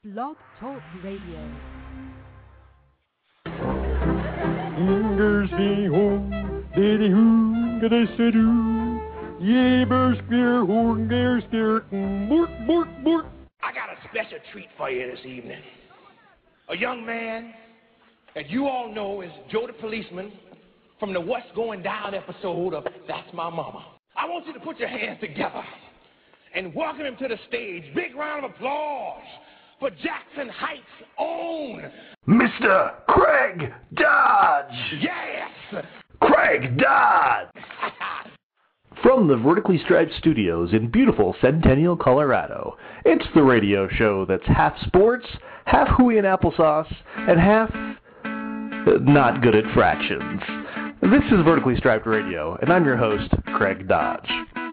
Blog Talk Radio. Ingers die hon, die hoen, gedesseru. Jebers keer hoen, geerskirken, bork, bork, bork. I got a special treat for you this evening. A young man that you all know is Joe the Policeman from the What's Going Down episode of That's My Mama. I want you to put your hands together and welcome him to the stage. Big round of applause for Jackson Heights' own Mr. Craig Dodge! Yes! Craig Dodge! From the Vertically Striped Studios in beautiful Centennial, Colorado, it's the radio show that's half sports, half hooey and applesauce, and half not good at fractions. This is Vertically Striped Radio, and I'm your host, Craig Dodge.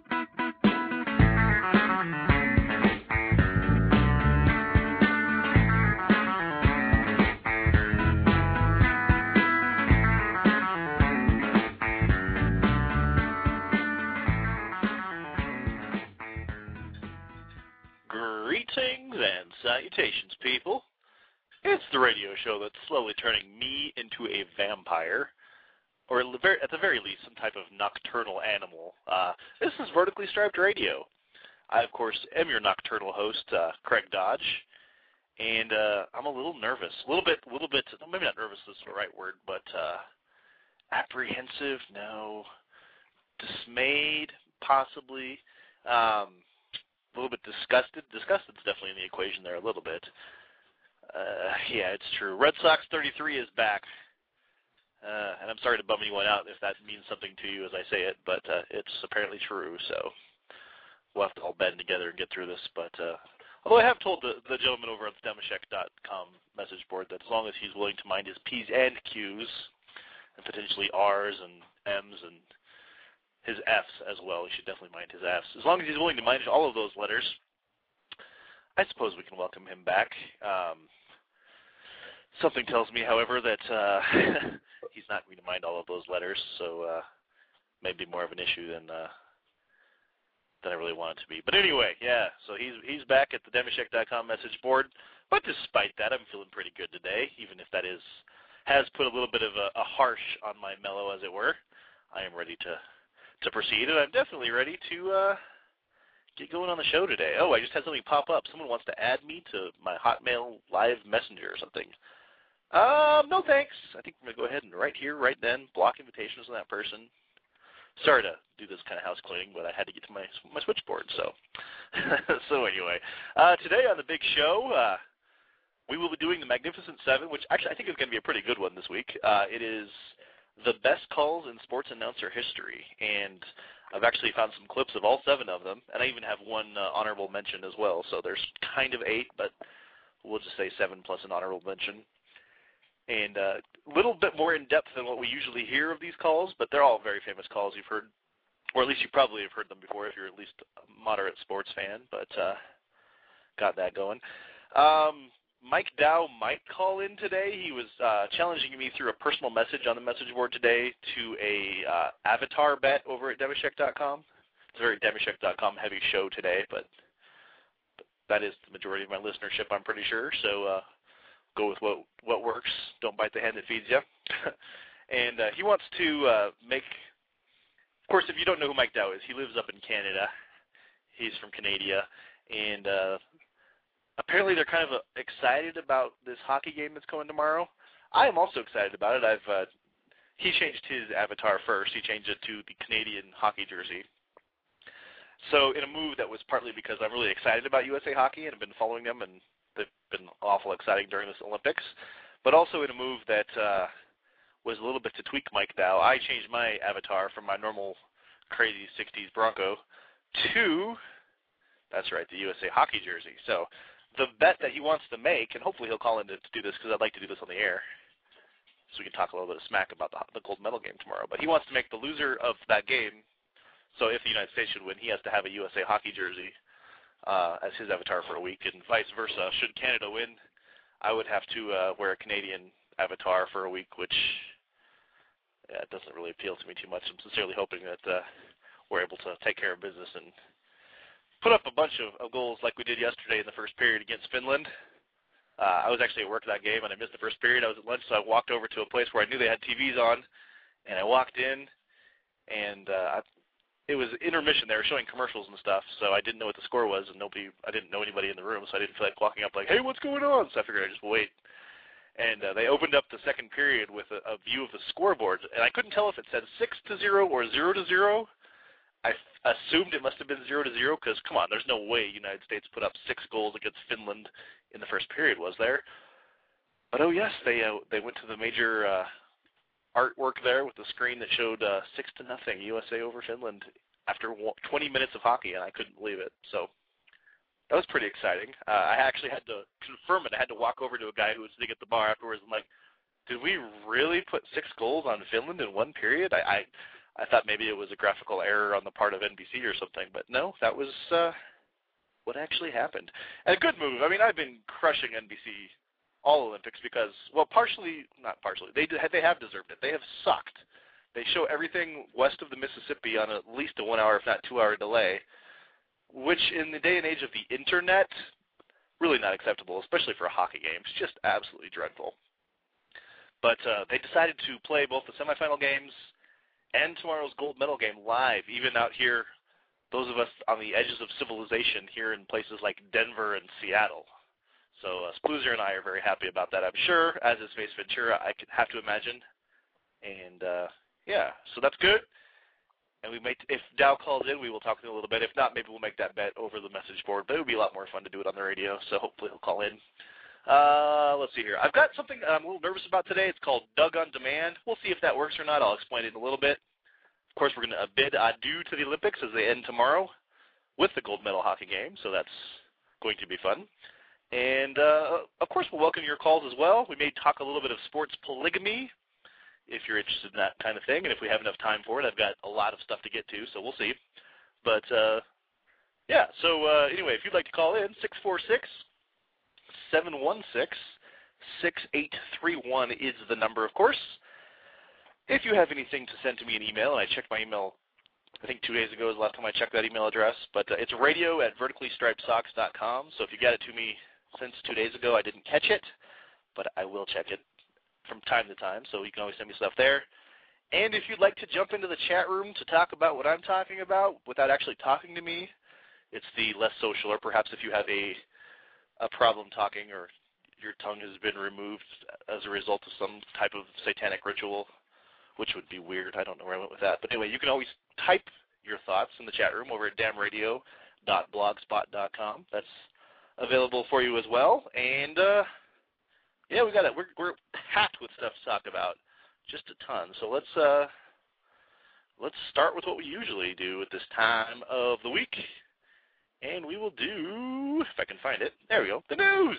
Greetings and salutations, people. It's the radio show that's slowly turning me into a vampire, or at the very least, some type of nocturnal animal. This is Vertically Striped Radio. I, of course, am your nocturnal host, Craig Dodge, and I'm a little nervous. A little bit, maybe not nervous is the right word, but apprehensive, no. Dismayed, possibly. A little bit disgusted. Disgusted's definitely in the equation there a little bit. Yeah, it's true. Red Sox 33 is back. And I'm sorry to bum anyone out if that means something to you as I say it, but it's apparently true, so we'll have to all band together and get through this. But although I have told the gentleman over at the Demashek.com message board that as long as he's willing to mind his P's and Q's, and potentially R's and M's and his F's as well, he should definitely mind his F's. As long as he's willing to mind all of those letters, I suppose we can welcome him back. Something tells me, however, that he's not going to mind all of those letters, so maybe more of an issue than I really want it to be. But anyway, yeah, so he's back at the Demashek.com message board. But despite that, I'm feeling pretty good today, even if that has put a little bit of a harsh on my mellow, as it were. I am ready to proceed, and I'm definitely ready to get going on the show today. Oh, I just had something pop up. Someone wants to add me to my Hotmail Live Messenger or something. No thanks. I think I'm going to go ahead and right here, right then, block invitations on that person. Sorry to do this kind of house cleaning, but I had to get to my switchboard, so. So anyway, today on the big show, we will be doing the Magnificent Seven, which actually I think is going to be a pretty good one this week. It is the best calls in sports announcer history, and I've actually found some clips of all 7 of them, and I even have one honorable mention as well, so there's kind of 8, but we'll just say 7 plus an honorable mention. And a little bit more in-depth than what we usually hear of these calls, but they're all very famous calls you've heard, or at least you probably have heard them before if you're at least a moderate sports fan, but got that going. Mike Dow might call in today. He was challenging me through a personal message on the message board today to a avatar bet over at Demashek.com. It's a very Demashek.com heavy show today, but that is the majority of my listenership, I'm pretty sure, so go with what works. Don't bite the hand that feeds you. And he wants to make, of course, if you don't know who Mike Dow is, he lives up in Canada. He's from Canada, and apparently they're kind of excited about this hockey game that's going tomorrow. I am also excited about it. He changed his avatar first. He changed it to the Canadian hockey jersey. So in a move that was partly because I'm really excited about USA Hockey and have been following them, and they've been awful exciting during this Olympics, but also in a move that was a little bit to tweak Mike Dow. I changed my avatar from my normal crazy 60s Bronco to, that's right, the USA Hockey jersey. So the bet that he wants to make, and hopefully he'll call in to do this because I'd like to do this on the air so we can talk a little bit of smack about the gold medal game tomorrow, but he wants to make the loser of that game, so if the United States should win, he has to have a USA Hockey jersey as his avatar for a week, and vice versa. Should Canada win, I would have to wear a Canadian avatar for a week, which doesn't really appeal to me too much. I'm sincerely hoping that we're able to take care of business and put up a bunch of goals like we did yesterday in the first period against Finland. I was actually at work that game, and I missed the first period. I was at lunch, so I walked over to a place where I knew they had TVs on, and I walked in, and it was intermission. They were showing commercials and stuff, so I didn't know what the score was, and I didn't know anybody in the room, so I didn't feel like walking up like, hey, what's going on? So I figured I'd just wait. And they opened up the second period with a view of the scoreboard, and I couldn't tell if it said 6-0 or 0-0. I assumed it must have been 0-0 because, come on, there's no way United States put up 6 goals against Finland in the first period, was there? But, oh, yes, they went to the major artwork there with the screen that showed 6-0 USA over Finland after 20 minutes of hockey, and I couldn't believe it. So that was pretty exciting. I actually had to confirm it. I had to walk over to a guy who was sitting at the bar afterwards and like, did we really put 6 goals on Finland in one period? I thought maybe it was a graphical error on the part of NBC or something, but no, that was what actually happened. And a good move. I mean, I've been crushing NBC all Olympics because, well, not partially, they have deserved it. They have sucked. They show everything west of the Mississippi on at least a 1 hour, if not 2 hour delay, which in the day and age of the internet, really not acceptable, especially for a hockey game. It's just absolutely dreadful. But they decided to play both the semifinal games and tomorrow's gold medal game live, even out here, those of us on the edges of civilization here in places like Denver and Seattle. So Spluzer and I are very happy about that, I'm sure, as is Face Ventura, I could have to imagine. And, yeah, so that's good. And if Dow calls in, we will talk to him a little bit. If not, maybe we'll make that bet over the message board. But it would be a lot more fun to do it on the radio, so hopefully he'll call in. Let's see here. I've got something I'm a little nervous about today. It's called Doug on Demand. We'll see if that works or not. I'll explain it in a little bit. Of course, we're going to bid adieu to the Olympics as they end tomorrow with the gold medal hockey game, so that's going to be fun. And, of course, we'll welcome your calls as well. We may talk a little bit of sports polygamy if you're interested in that kind of thing, and if we have enough time for it. I've got a lot of stuff to get to, so we'll see. But, yeah, so anyway, if you'd like to call in, 646-716-6831 is the number, of course. If you have anything to send to me an email, and I checked my email, I think 2 days ago is the last time I checked that email address, but it's radio@verticallystripedsox.com, so if you got it to me since 2 days ago, I didn't catch it, but I will check it from time to time, so you can always send me stuff there. And if you'd like to jump into the chat room to talk about what I'm talking about without actually talking to me, it's the less social, or perhaps if you have a problem talking or your tongue has been removed as a result of some type of satanic ritual, which would be weird. I don't know where I went with that. But anyway, you can always type your thoughts in the chat room over at damradio.blogspot.com. That's available for you as well. And, yeah, we got it. We're packed with stuff to talk about, just a ton. So let's start with what we usually do at this time of the week. And we will do, if I can find it, there we go, the news.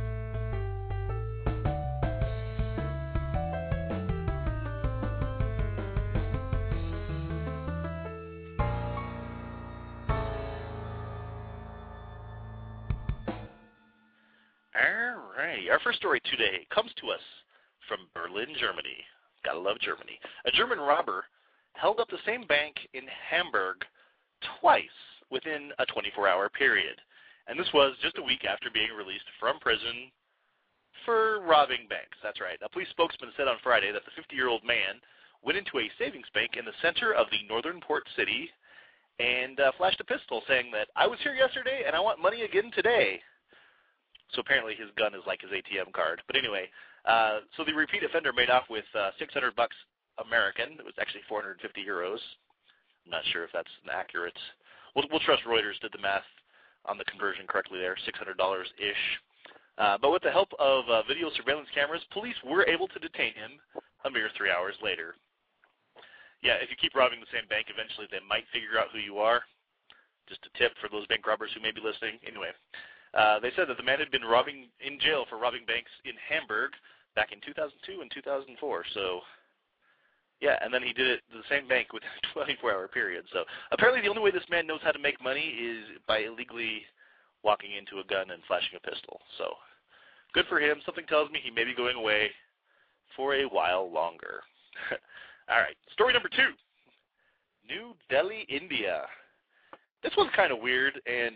Our first story today comes to us from Berlin, Germany. Gotta love Germany. A German robber held up the same bank in Hamburg twice within a 24-hour period. And this was just a week after being released from prison for robbing banks. That's right. A police spokesman said on Friday that the 50-year-old man went into a savings bank in the center of the northern port city and flashed a pistol saying that, I was here yesterday and I want money again today. So apparently his gun is like his ATM card. But anyway, so the repeat offender made off with $600 American. It was actually 450 euros. I'm not sure if that's an accurate. We'll trust Reuters did the math on the conversion correctly there, $600-ish. But with the help of video surveillance cameras, police were able to detain him a mere 3 hours later. Yeah, if you keep robbing the same bank, eventually they might figure out who you are. Just a tip for those bank robbers who may be listening. Anyway. They said that the man had been in jail for robbing banks in Hamburg back in 2002 and 2004. So, yeah, and then he did it to the same bank within a 24-hour period. So apparently the only way this man knows how to make money is by illegally walking into a gun and flashing a pistol. So good for him. Something tells me he may be going away for a while longer. All right, story number 2, New Delhi, India. This one's kind of weird, and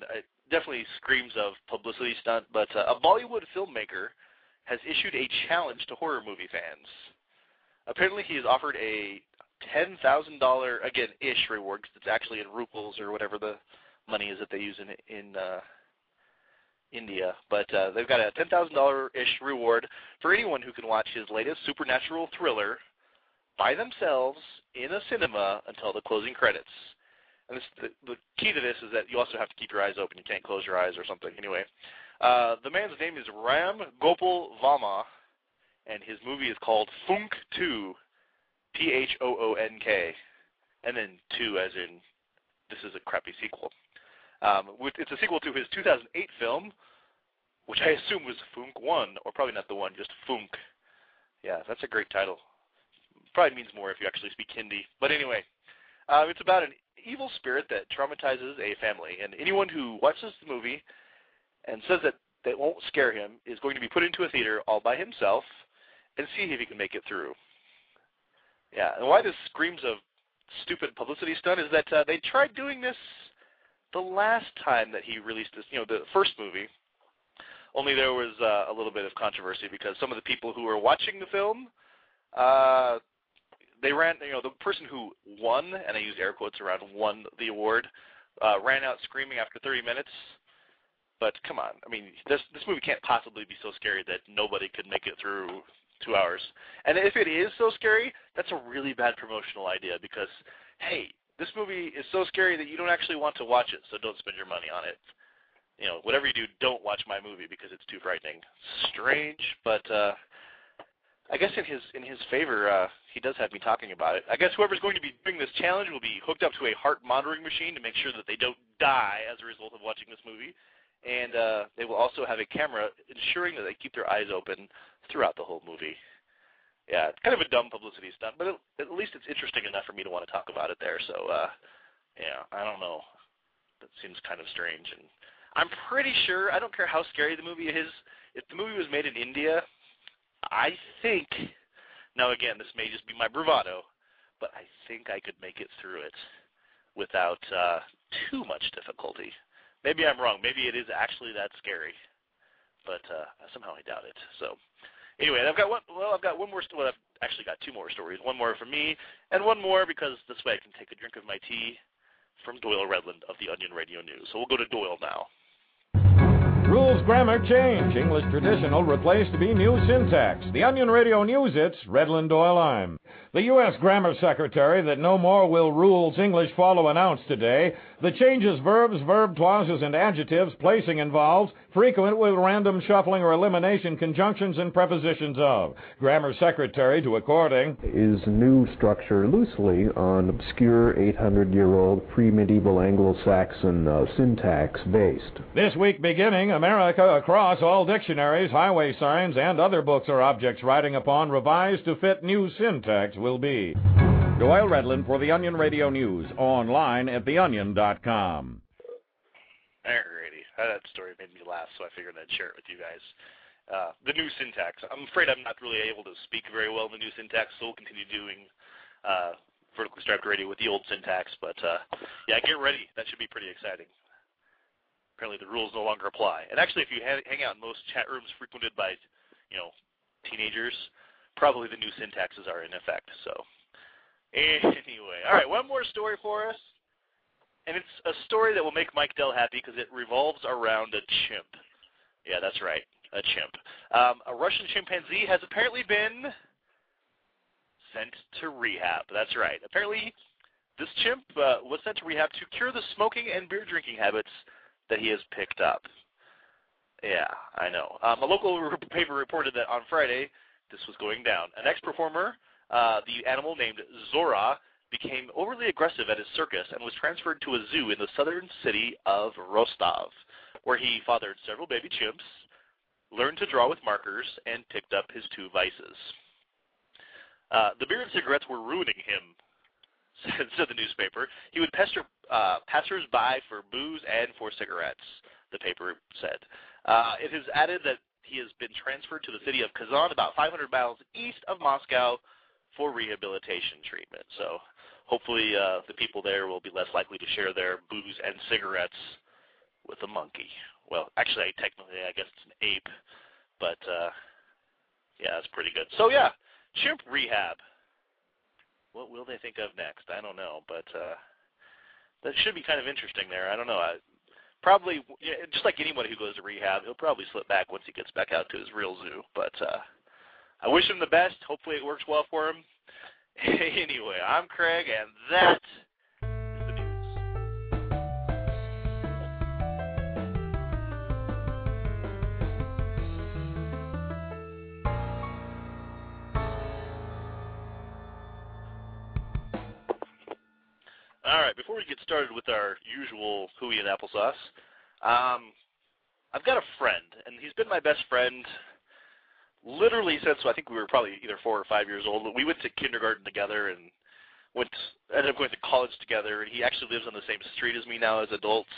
definitely screams of publicity stunt, but a Bollywood filmmaker has issued a challenge to horror movie fans. Apparently, he has offered a $10,000, again, ish reward, because it's actually in rupees or whatever the money is that they use in India. But they've got a $10,000-ish reward for anyone who can watch his latest supernatural thriller by themselves in a cinema until the closing credits. And the key to this is that you also have to keep your eyes open. You can't close your eyes or something. Anyway, the man's name is Ram Gopal Varma, and his movie is called Phunk 2, Phoonk, and then 2 as in this is a crappy sequel. It's a sequel to his 2008 film, which I assume was Phunk 1, or probably not the one, just Phunk. Yeah, that's a great title. Probably means more if you actually speak Hindi. But anyway, it's about an evil spirit that traumatizes a family, and anyone who watches the movie and says that they won't scare him is going to be put into a theater all by himself and see if he can make it through. Yeah, and why this screams of stupid publicity stunt is that they tried doing this the last time that he released this, the first movie, only there was a little bit of controversy because some of the people who were watching the film, they ran, the person who won, and I use air quotes around won the award, ran out screaming after 30 minutes. But come on, I mean, this movie can't possibly be so scary that nobody could make it through 2 hours. And if it is so scary, that's a really bad promotional idea because, hey, this movie is so scary that you don't actually want to watch it, so don't spend your money on it. Whatever you do, don't watch my movie because it's too frightening. Strange, but I guess in his favor, he does have me talking about it. I guess whoever's going to be doing this challenge will be hooked up to a heart monitoring machine to make sure that they don't die as a result of watching this movie. And they will also have a camera ensuring that they keep their eyes open throughout the whole movie. Yeah, it's kind of a dumb publicity stunt, but at least it's interesting enough for me to want to talk about it there. So, yeah, I don't know. That seems kind of strange. And I'm pretty sure, I don't care how scary the movie is, if the movie was made in India, I think, now again, this may just be my bravado, but I think I could make it through it without too much difficulty. Maybe I'm wrong. Maybe it is actually that scary, but somehow I doubt it. So, anyway, I've got one more. Well, I've actually got 2 more stories. One more from me, and one more because this way I can take a drink of my tea from Doyle Redland of the Onion Radio News. So we'll go to Doyle now. Rules grammar change. English traditional replaced to be new syntax. The Onion Radio News, it's Redland Doyle I'm. The U.S. Grammar Secretary that no more will rules English follow announced today. The changes verbs, verb clauses, and adjectives, placing involved, frequent with random shuffling or elimination, conjunctions, and prepositions of. Grammar Secretary to according is new structure loosely on obscure 800-year-old pre-medieval Anglo-Saxon syntax based. This week beginning, America across all dictionaries, highway signs, and other books or objects writing upon revised to fit new syntax will be. Doyle Redland for the Onion Radio News, online at theonion.com. Alrighty, that story made me laugh, so I figured I'd share it with you guys. The new syntax. I'm afraid I'm not really able to speak very well in the new syntax, so we'll continue doing vertically striped radio with the old syntax. But yeah, get ready. That should be pretty exciting. Apparently the rules no longer apply. And actually, if you hang out in most chat rooms frequented by, teenagers, probably the new syntaxes are in effect. So anyway, all right, one more story for us. And it's a story that will make Mike Dell happy because it revolves around a chimp. Yeah, that's right, a chimp. A Russian chimpanzee has apparently been sent to rehab. That's right. Apparently, this chimp was sent to rehab to cure the smoking and beer drinking habits that he has picked up. Yeah, I know. A local paper reported that on Friday, this was going down. An ex-performer, the animal named Zora, became overly aggressive at his circus and was transferred to a zoo in the southern city of Rostov, where he fathered several baby chimps, learned to draw with markers, and picked up his 2 vices. The beer and cigarettes were ruining him, said the newspaper. He would pester passers-by for booze and for cigarettes, the paper said. It has added that he has been transferred to the city of Kazan, about 500 miles east of Moscow, for rehabilitation treatment. So hopefully the people there will be less likely to share their booze and cigarettes with a monkey. Well, actually, technically, I guess it's an ape, but yeah, it's pretty good. So yeah, chimp rehab. What will they think of next? I don't know, but that should be kind of interesting there. I don't know. Probably, just like anyone who goes to rehab, he'll probably slip back once he gets back out to his real zoo. But I wish him the best. Hopefully it works well for him. Anyway, I'm Craig, and that is the news. All right, before we get started with our usual hooey and applesauce, I've got a friend, and he's been my best friend literally since I think we were probably either 4 or 5 years old. We went to kindergarten together and ended up going to college together, and he actually lives on the same street as me now as adults.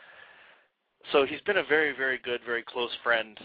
So he's been a very, very good, very close friend,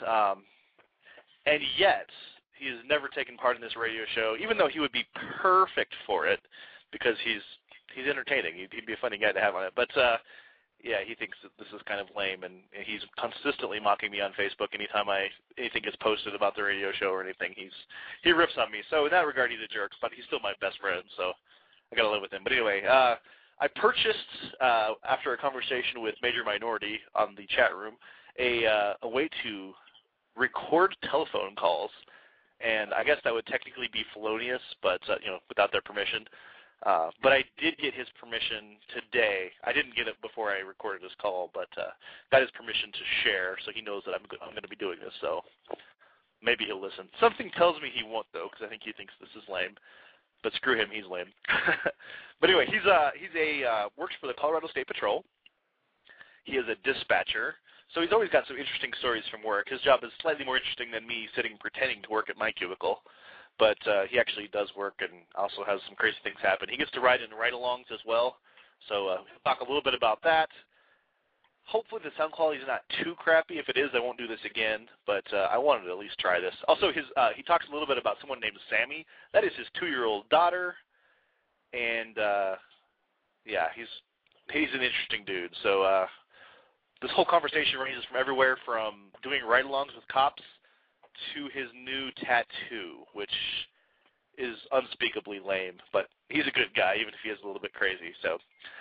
and yet he has never taken part in this radio show, even though he would be perfect for it because he's entertaining. He'd be a funny guy to have on it. But, yeah, he thinks that this is kind of lame, and he's consistently mocking me on Facebook anytime anything gets posted about the radio show or anything. He riffs on me. So in that regard, he's a jerk, but he's still my best friend, so I got to live with him. But anyway, I purchased, after a conversation with Major Minority on the chat room, a way to record telephone calls, and I guess that would technically be felonious, but without their permission. But I did get his permission today. I didn't get it before I recorded this call, but got his permission to share, so he knows that I'm going to be doing this. So maybe he'll listen. Something tells me he won't, though, because I think he thinks this is lame. But screw him, he's lame. But anyway, he's works for the Colorado State Patrol. He is a dispatcher, so he's always got some interesting stories from work. His job is slightly more interesting than me sitting pretending to work at my cubicle. But he actually does work and also has some crazy things happen. He gets to ride in ride-alongs as well, so we'll talk a little bit about that. Hopefully the sound quality is not too crappy. If it is, I won't do this again, but I wanted to at least try this. Also, he talks a little bit about someone named Sammy. That is his 2-year-old daughter, and yeah, he's an interesting dude. So this whole conversation ranges from everywhere from doing ride-alongs with cops to his new tattoo, which is unspeakably lame, but he's a good guy, even if he is a little bit crazy. So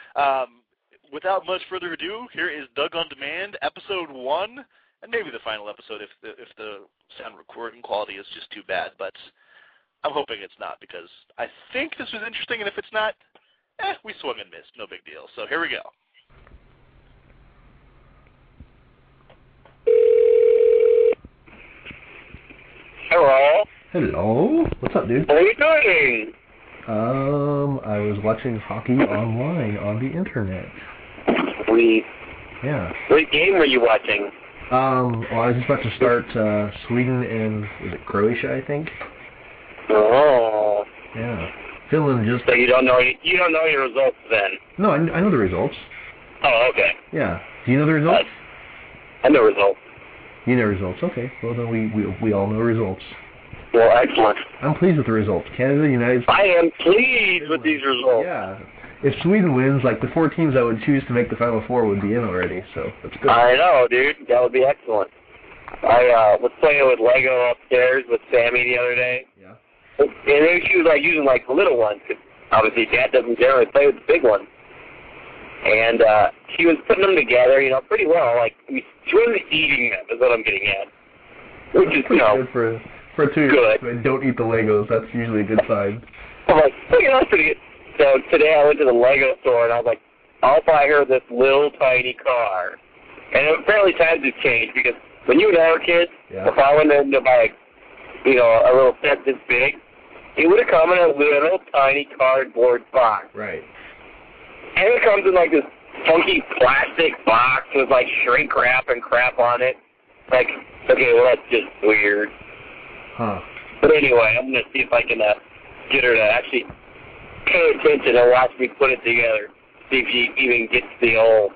without much further ado, here is Doug on Demand, episode 1, and maybe the final episode if the sound recording quality is just too bad, but I'm hoping it's not, because I think this was interesting, and if it's not, we swung and missed, no big deal. So here we go. Hello. Hello. What's up, dude? What are you doing? I was watching hockey online on the internet. Sweet. Yeah. What game were you watching? Well, I was just about to start Sweden and, was it Croatia, I think? Oh. Yeah. Finland just... So you don't know your results then? No, I know the results. Oh, okay. Yeah. Do you know the results? I know results. You know results. Okay. Well, then we all know results. Well, excellent. I'm pleased with the results. Canada, United States... I am pleased with these results. Yeah. If Sweden wins, like, the 4 teams I would choose to make the Final Four would be in already, so that's good. I know, dude. That would be excellent. I was playing with Lego upstairs with Sammy the other day. Yeah. And then she was, like, using, like, the little ones, because obviously Dad doesn't generally play with the big ones. And she was putting them together, pretty well. Like, she wasn't eating them, is what I'm getting at. Which is, good for a 2-year-old. Don't eat the Legos. That's usually a good sign. I'm like, that's pretty good. So today I went to the Lego store, and I was like, I'll buy her this little tiny car. And apparently times have changed, because when you and I were kids, if I went in to buy, a little set this big, it would have come in a little tiny cardboard box. Right. And it comes in, like, this funky plastic box with, like, shrink wrap and crap on it. Like, okay, well, that's just weird. Huh. But anyway, I'm going to see if I can get her to actually pay attention and watch me put it together. See if she even gets the old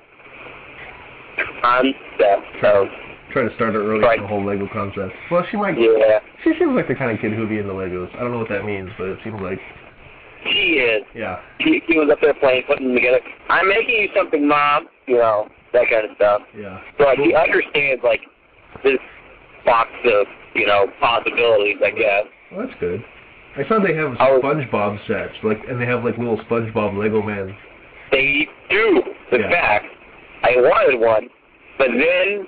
concept. So, try to start her early with the whole Lego concept. Well, she might. Yeah. She seems like the kind of kid who'd be into Legos. I don't know what that means, but it seems like She is. Yeah. He was up there playing, putting them together. I'm making you something, Mom. You know, that kind of stuff. Yeah. So like, he understands, like, this box of, you know, possibilities, I guess. Well, that's good. I saw they have SpongeBob sets, and they have, little SpongeBob Lego men. They do. In fact, I wanted one, but then,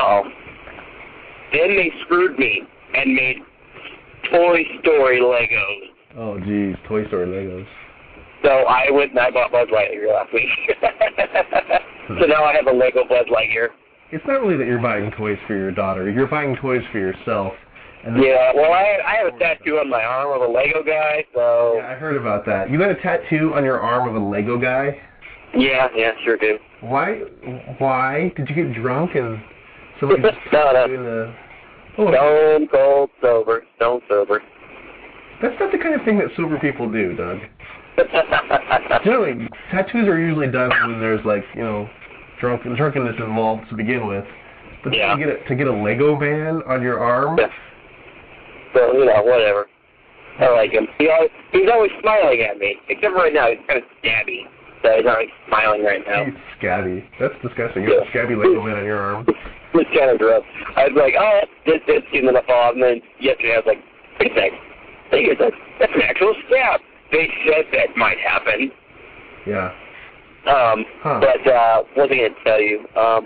then they screwed me and made Toy Story Legos. Oh, geez, Toy Story Legos. So I went and I bought Buzz Lightyear last week. So now I have a Lego Buzz Lightyear. It's not really that you're buying toys for your daughter. You're buying toys for yourself. And yeah, well, I have a tattoo on my arm of a Lego guy, so... Yeah, I heard about that. You got a tattoo on your arm of a Lego guy? Yeah, sure do. Why? Did you get drunk and somebody just No. you in the... Stone cold sober. Stone sober. That's not the kind of thing that sober people do, Doug. Generally, tattoos are usually done when there's, drunkenness involved to begin with. But to get a Lego man on your arm... Yeah. So, whatever. I like him. He's always smiling at me. Except right now, he's kind of scabby. So he's not smiling right now. He's scabby. That's disgusting. You have a scabby Lego man on your arm. It's kind of gross. I was like, this, and then I fall. And then yesterday I was like, wait a sec. That's an actual scab. They said that might happen. Yeah. But what was I going to tell you?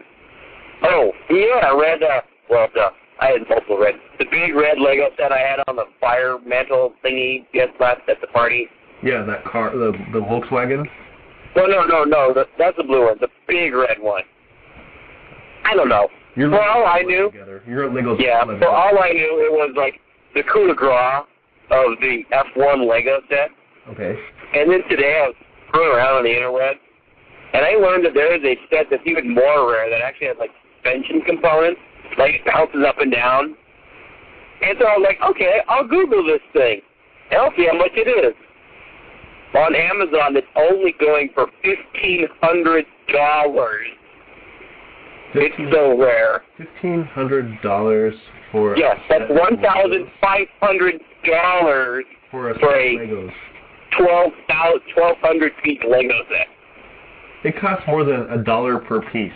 I read, I had multiple red. The big red Lego set I had on the fire mantle thingy last at the party. Yeah, that car, the Volkswagen? No, that's the blue one, the big red one. I don't know. For all I knew, you're at Lego. Yeah, for all I knew, it was like the coup de grace of the F1 Lego set. Okay. And then today I was screwing around on the interweb, and I learned that there is a set that's even more rare that actually has suspension components, it bounces up and down. And so I was like, okay, I'll Google this thing, and I'll see how much it is. On Amazon, it's only going for $1,500. It's so rare. $1,500 for... Yes, that's $1,500 for a Legos. 1,200-piece Lego set. It costs more than $1 per piece.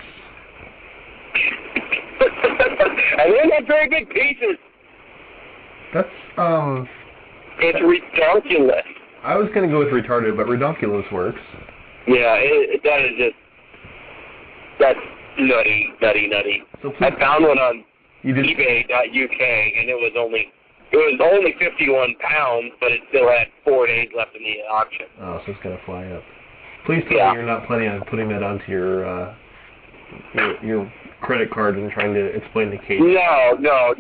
And they're not very big pieces. That's, It's ridiculous. I was going to go with retarded, but ridiculous works. Yeah, that is just... That's nutty. So I found one on eBay.uk, and it was only 51 pounds, but it still had 4 days left in the auction. Oh, so it's going to fly up. Please tell me you're not planning on putting that onto your credit card and trying to explain the case. No.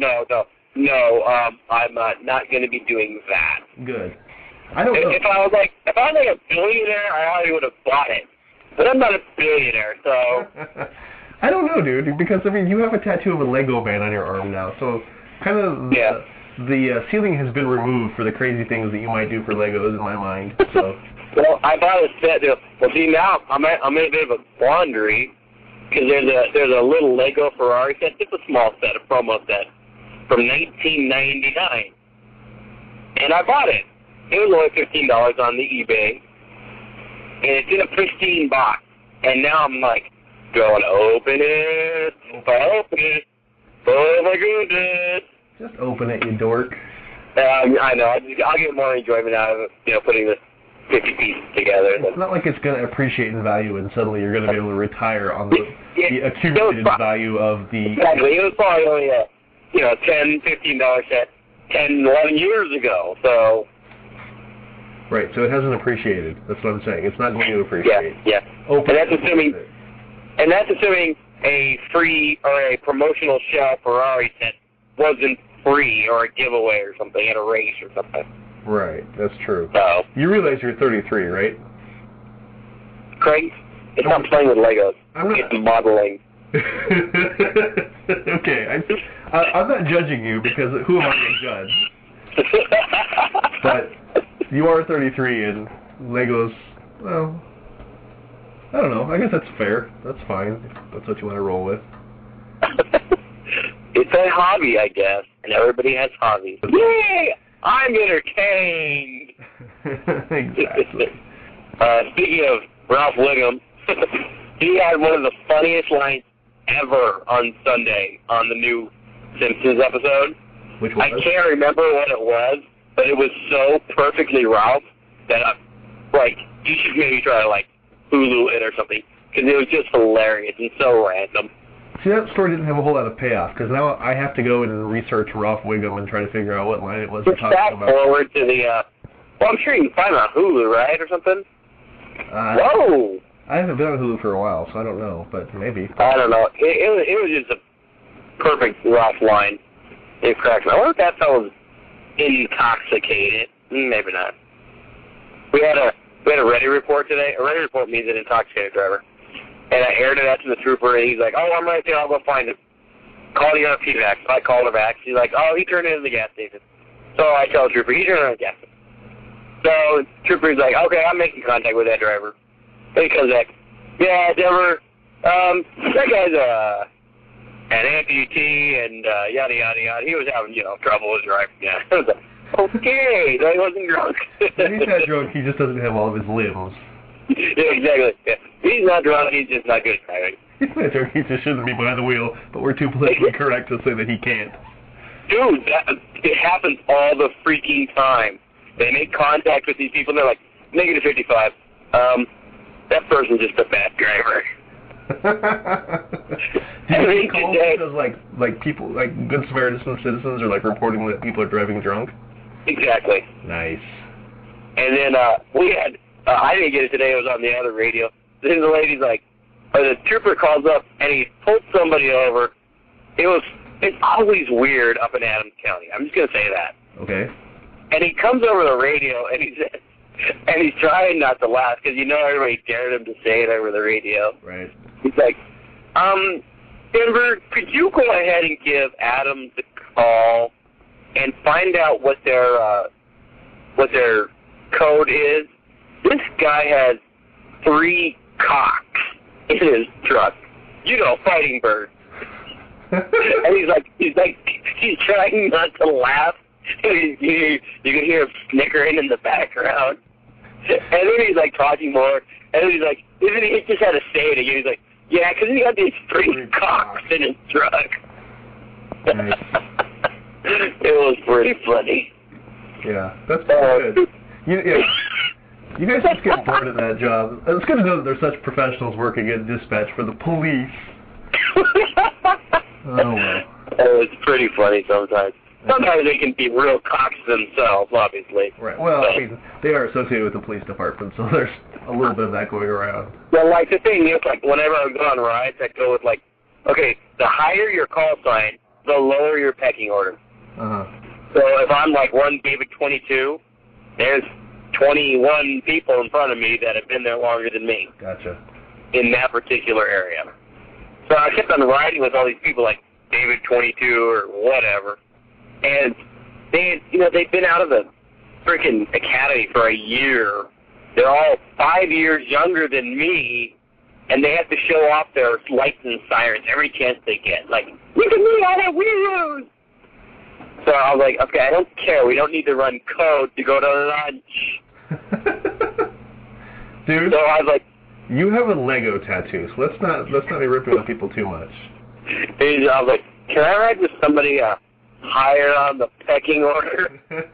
I'm not going to be doing that. Good. I don't know. If I was a billionaire, I already would have bought it. But I'm not a billionaire, so... I don't know, dude, because, you have a tattoo of a Lego man on your arm now, so kind of the ceiling has been removed for the crazy things that you might do for Legos in my mind, so... Well, I bought a set. Well, see, now I'm in a bit of a quandary, because there's a little Lego Ferrari set, just a small set, a promo set, from 1999. And I bought it. It was only $15 on the eBay, and it's in a pristine box. And now I'm like, going to open it. If I open it, oh my goodness! Just open it, you dork. I know. I'll get more enjoyment out of putting this 50 pieces together. It's not like it's going to appreciate in value, and suddenly you're going to be able to retire on the accumulated value of the. Exactly. It was probably only a $10, $15 set 10, 11 years ago. So. Right, so it hasn't appreciated. That's what I'm saying. It's not going to appreciate. Yeah. Open and that's assuming a free or a promotional shell Ferrari set wasn't free or a giveaway or something at a race or something. Right, that's true. So. You realize you're 33, right? Craig, it's not playing with Legos. It's modeling. Okay, I'm not judging you because who am I to judge? But you are 33 and Legos, well, I don't know. I guess that's fair. That's fine. If that's what you want to roll with. It's a hobby, I guess, and everybody has hobbies. Yay! I'm entertained. Exactly. Speaking of Ralph Wiggum, he had one of the funniest lines ever on Sunday on the new Simpsons episode. Which one? I can't remember what it was, but it was so perfectly Ralph that, you should maybe try to, Hulu it or something, because it was just hilarious and so random. See, that story didn't have a whole lot of payoff, because now I have to go and research Ralph Wiggum and try to figure out what line it was. Push that forward to the, I'm sure you can find it on Hulu, right, or something? Whoa! I haven't been on Hulu for a while, so I don't know, but maybe. I don't know. It was just a perfect Ralph line. It cracked me. I wonder if that fellow's intoxicated. Maybe not. We had a ready report today. A ready report means an intoxicated driver. And I aired it out to the trooper, and he's like, oh, I'm right there. I'll go find him. Call the PVAC. So I called her back. She's like, oh, he turned into the gas station. So I tell the trooper, he turned into the gas station. So the trooper's like, okay, I'm making contact with that driver. And he comes back, yeah, Denver, that guy's an amputee and yada, yada, yada. He was having, trouble with driving. Yeah. I was like, okay, no, he wasn't drunk. When he's not drunk, he just doesn't have all of his limbs. Yeah, exactly. Yeah. He's not drunk, he's just not good at driving. He's not drunk, he just shouldn't be behind the wheel, but we're too politically correct to say that he can't. Dude, it happens all the freaking time. They make contact with these people, and they're like, negative 55. That person's just a bad driver. Do you get calls because people, Good Samaritan citizens are reporting that people are driving drunk? Exactly. Nice. And then we had, I didn't get it today, it was on the other radio. Then the lady's like, the trooper calls up and he pulled somebody over. It's always weird up in Adams County. I'm just gonna say that. Okay. And he comes over the radio and he's trying not to laugh because everybody dared him to say it over the radio. Right. He's like, Denver, could you go ahead and give Adams a call and find out what their code is? This guy has 3 cocks in his truck. Fighting bird. And he's trying not to laugh. You can hear him snickering in the background. And then he's talking more. And then he just had to say it again. He's like, yeah, because he got these 3 cocks in his truck. Nice. It was pretty funny. Yeah, that's pretty good. You guys just get bored of that job. It's good to know that there's such professionals working at dispatch for the police. Oh, well. It's pretty funny sometimes. Sometimes they can be real cocks themselves, obviously. Right. Well, they are associated with the police department, so there's a little bit of that going around. Well, the thing is, whenever I go on rides, I go with, okay, the higher your call sign, the lower your pecking order. Uh-huh. So if I'm, one David 22, there's 21 people in front of me that have been there longer than me. Gotcha. In that particular area. So I kept on riding with all these people like David 22 or whatever. And they've been out of the freaking academy for a year. They're all 5 years younger than me, and they have to show off their lights and sirens every chance they get. Look at me, I have wheels! So I was like, okay, I don't care. We don't need to run code to go to lunch. Dude, so I was like, you have a Lego tattoo, so let's not be ripping on people too much. I was like, can I ride with somebody higher on the pecking order?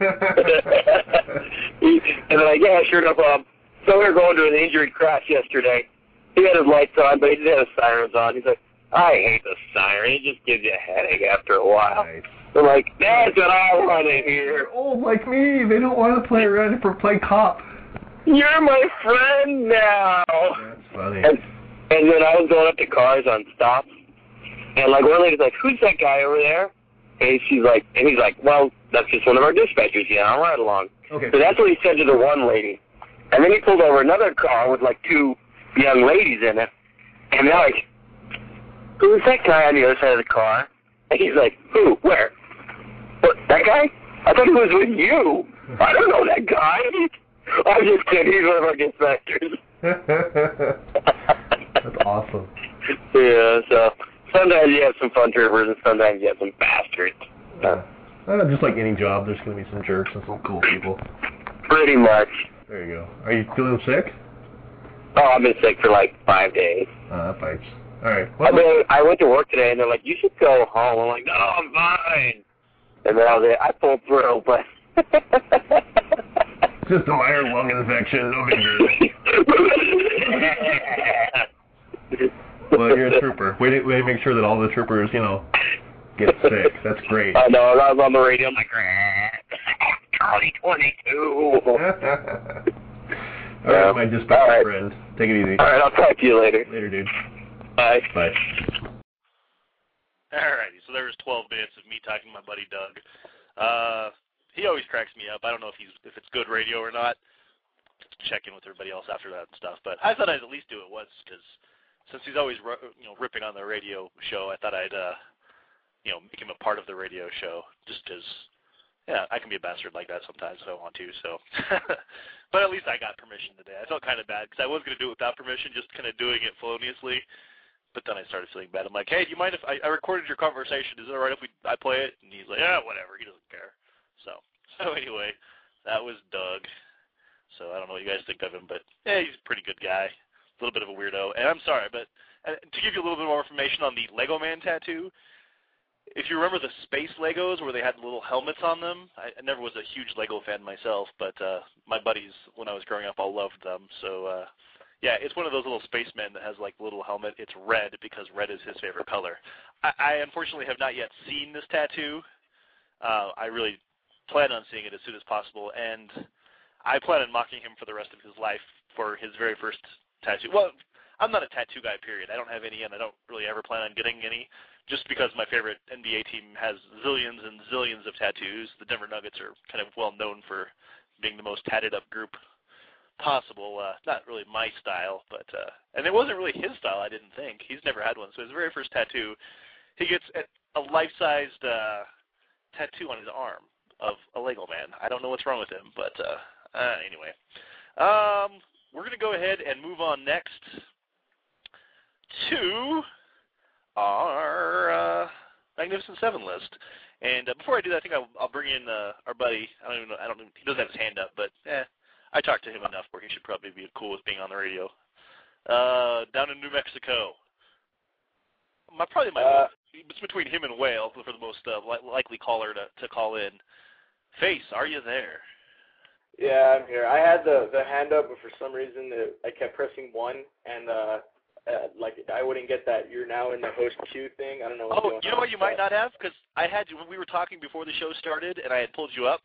And they're like, yeah, sure, no problem. So we were going to an injury crash yesterday. He had his lights on, but he didn't have his sirens on. He's like, I hate the siren. It just gives you a headache after a while. Nice. I'm like, that's what I want to hear. They're old like me. They don't want to play around or play cop. You're my friend now. That's funny. And then I was going up to cars on stops, and one lady's like, who's that guy over there? And he's like, well, that's just one of our dispatchers. Yeah, I'll ride along. Okay. So that's what he said to the one lady. And then he pulled over another car with 2 young ladies in it, and they're like, who's that guy on the other side of the car? And he's like, who? Where? What, that guy? I thought he was with you. I don't know that guy. I'm just kidding. He's one of our dispatchers. That's awesome. Yeah, so sometimes you have some fun troopers and sometimes you have some bastards. Just like any job, there's going to be some jerks and some cool people. Pretty much. There you go. Are you feeling sick? Oh, I've been sick for like 5 days. That bites. All right. I went to work today, and they're like, you should go home. I'm like, no, I'm fine. And then I pulled through, but... Just a minor lung infection, no big deal. Well, you're a trooper. We make sure that all the troopers, get sick. That's great. I know. I was on the radio. I'm like, Charlie 22. All right, my dispatch friend. Take it easy. All right, I'll talk to you later. Later, dude. Bye. Bye. Alrighty, so there was 12 minutes of me talking to my buddy Doug. He always cracks me up. I don't know if it's good radio or not. Check in with everybody else after that and stuff. But I thought I'd at least do it once because since he's always ripping on the radio show, I thought I'd make him a part of the radio show just because, yeah, I can be a bastard like that sometimes if I want to. So, but at least I got permission today. I felt kind of bad because I was going to do it without permission, just kind of doing it feloniously. But then I started feeling bad. I'm like, hey, do you mind if I recorded your conversation? Is it all right if I play it? And he's like, yeah, whatever. He doesn't care. So anyway, that was Doug. So I don't know what you guys think of him, but yeah, he's a pretty good guy. A little bit of a weirdo. And I'm sorry, but to give you a little bit more information on the Lego Man tattoo, if you remember the space Legos where they had little helmets on them, I never was a huge Lego fan myself, but my buddies, when I was growing up, all loved them. So, yeah, it's one of those little spacemen that has, like, a little helmet. It's red because red is his favorite color. I unfortunately have not yet seen this tattoo. I really plan on seeing it as soon as possible, and I plan on mocking him for the rest of his life for his very first tattoo. Well, I'm not a tattoo guy, period. I don't have any, and I don't really ever plan on getting any, just because my favorite NBA team has zillions and zillions of tattoos. The Denver Nuggets are kind of well known for being the most tatted-up group possible. Not really my style, but and it wasn't really his style, I didn't think. He's never had one, so his very first tattoo, he gets a life-sized tattoo on his arm of a Lego man. I don't know what's wrong with him, but anyway. We're going to go ahead and move on next to our Magnificent Seven list. And before I do that, I think I'll bring in our buddy. I don't know. He doesn't have his hand up, but I talked to him enough where he should probably be cool with being on the radio. Down in New Mexico. It's between him and Whale for the most likely caller to call in. Face, are you there? Yeah, I'm here. I had the hand up, but for some reason I kept pressing 1, and I wouldn't get that you're now in the host queue thing. I don't know what's going on. You know what you might not have? Because I had you when we were talking before the show started, and I had pulled you up.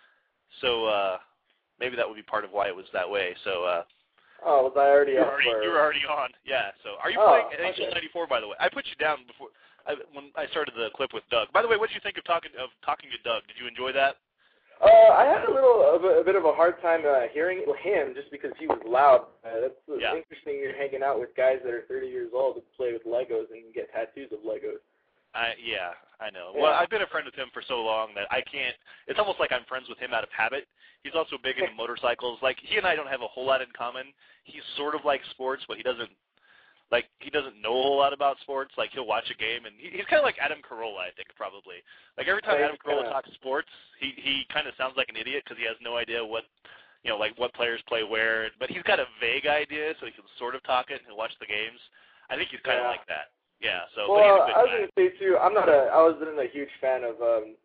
So maybe that would be part of why it was that way. So. Was I already up? You were already on. Yeah. So are you playing NHL 94? By the way, I put you down before when I started the clip with Doug. By the way, what did you think of talking to Doug? Did you enjoy that? I had a bit of a hard time hearing him just because he was loud. That's interesting. You're hanging out with guys that are 30 years old who play with Legos and get tattoos of Legos. Yeah, I know. Yeah. Well, I've been a friend with him for so long that I can't. It's almost like I'm friends with him out of habit. He's also big into motorcycles. Like he and I don't have a whole lot in common. He's sort of like sports, but he doesn't know a whole lot about sports. Like he'll watch a game, and he's kind of like Adam Carolla, I think, probably. Like every time Adam Carolla talks sports, he kind of sounds like an idiot because he has no idea what players play where. But he's got a vague idea, so he can sort of talk it and he'll watch the games. I think he's kind of like that. Yeah. So. Well, but he's a good I was guy. going to say too. I wasn't a huge fan of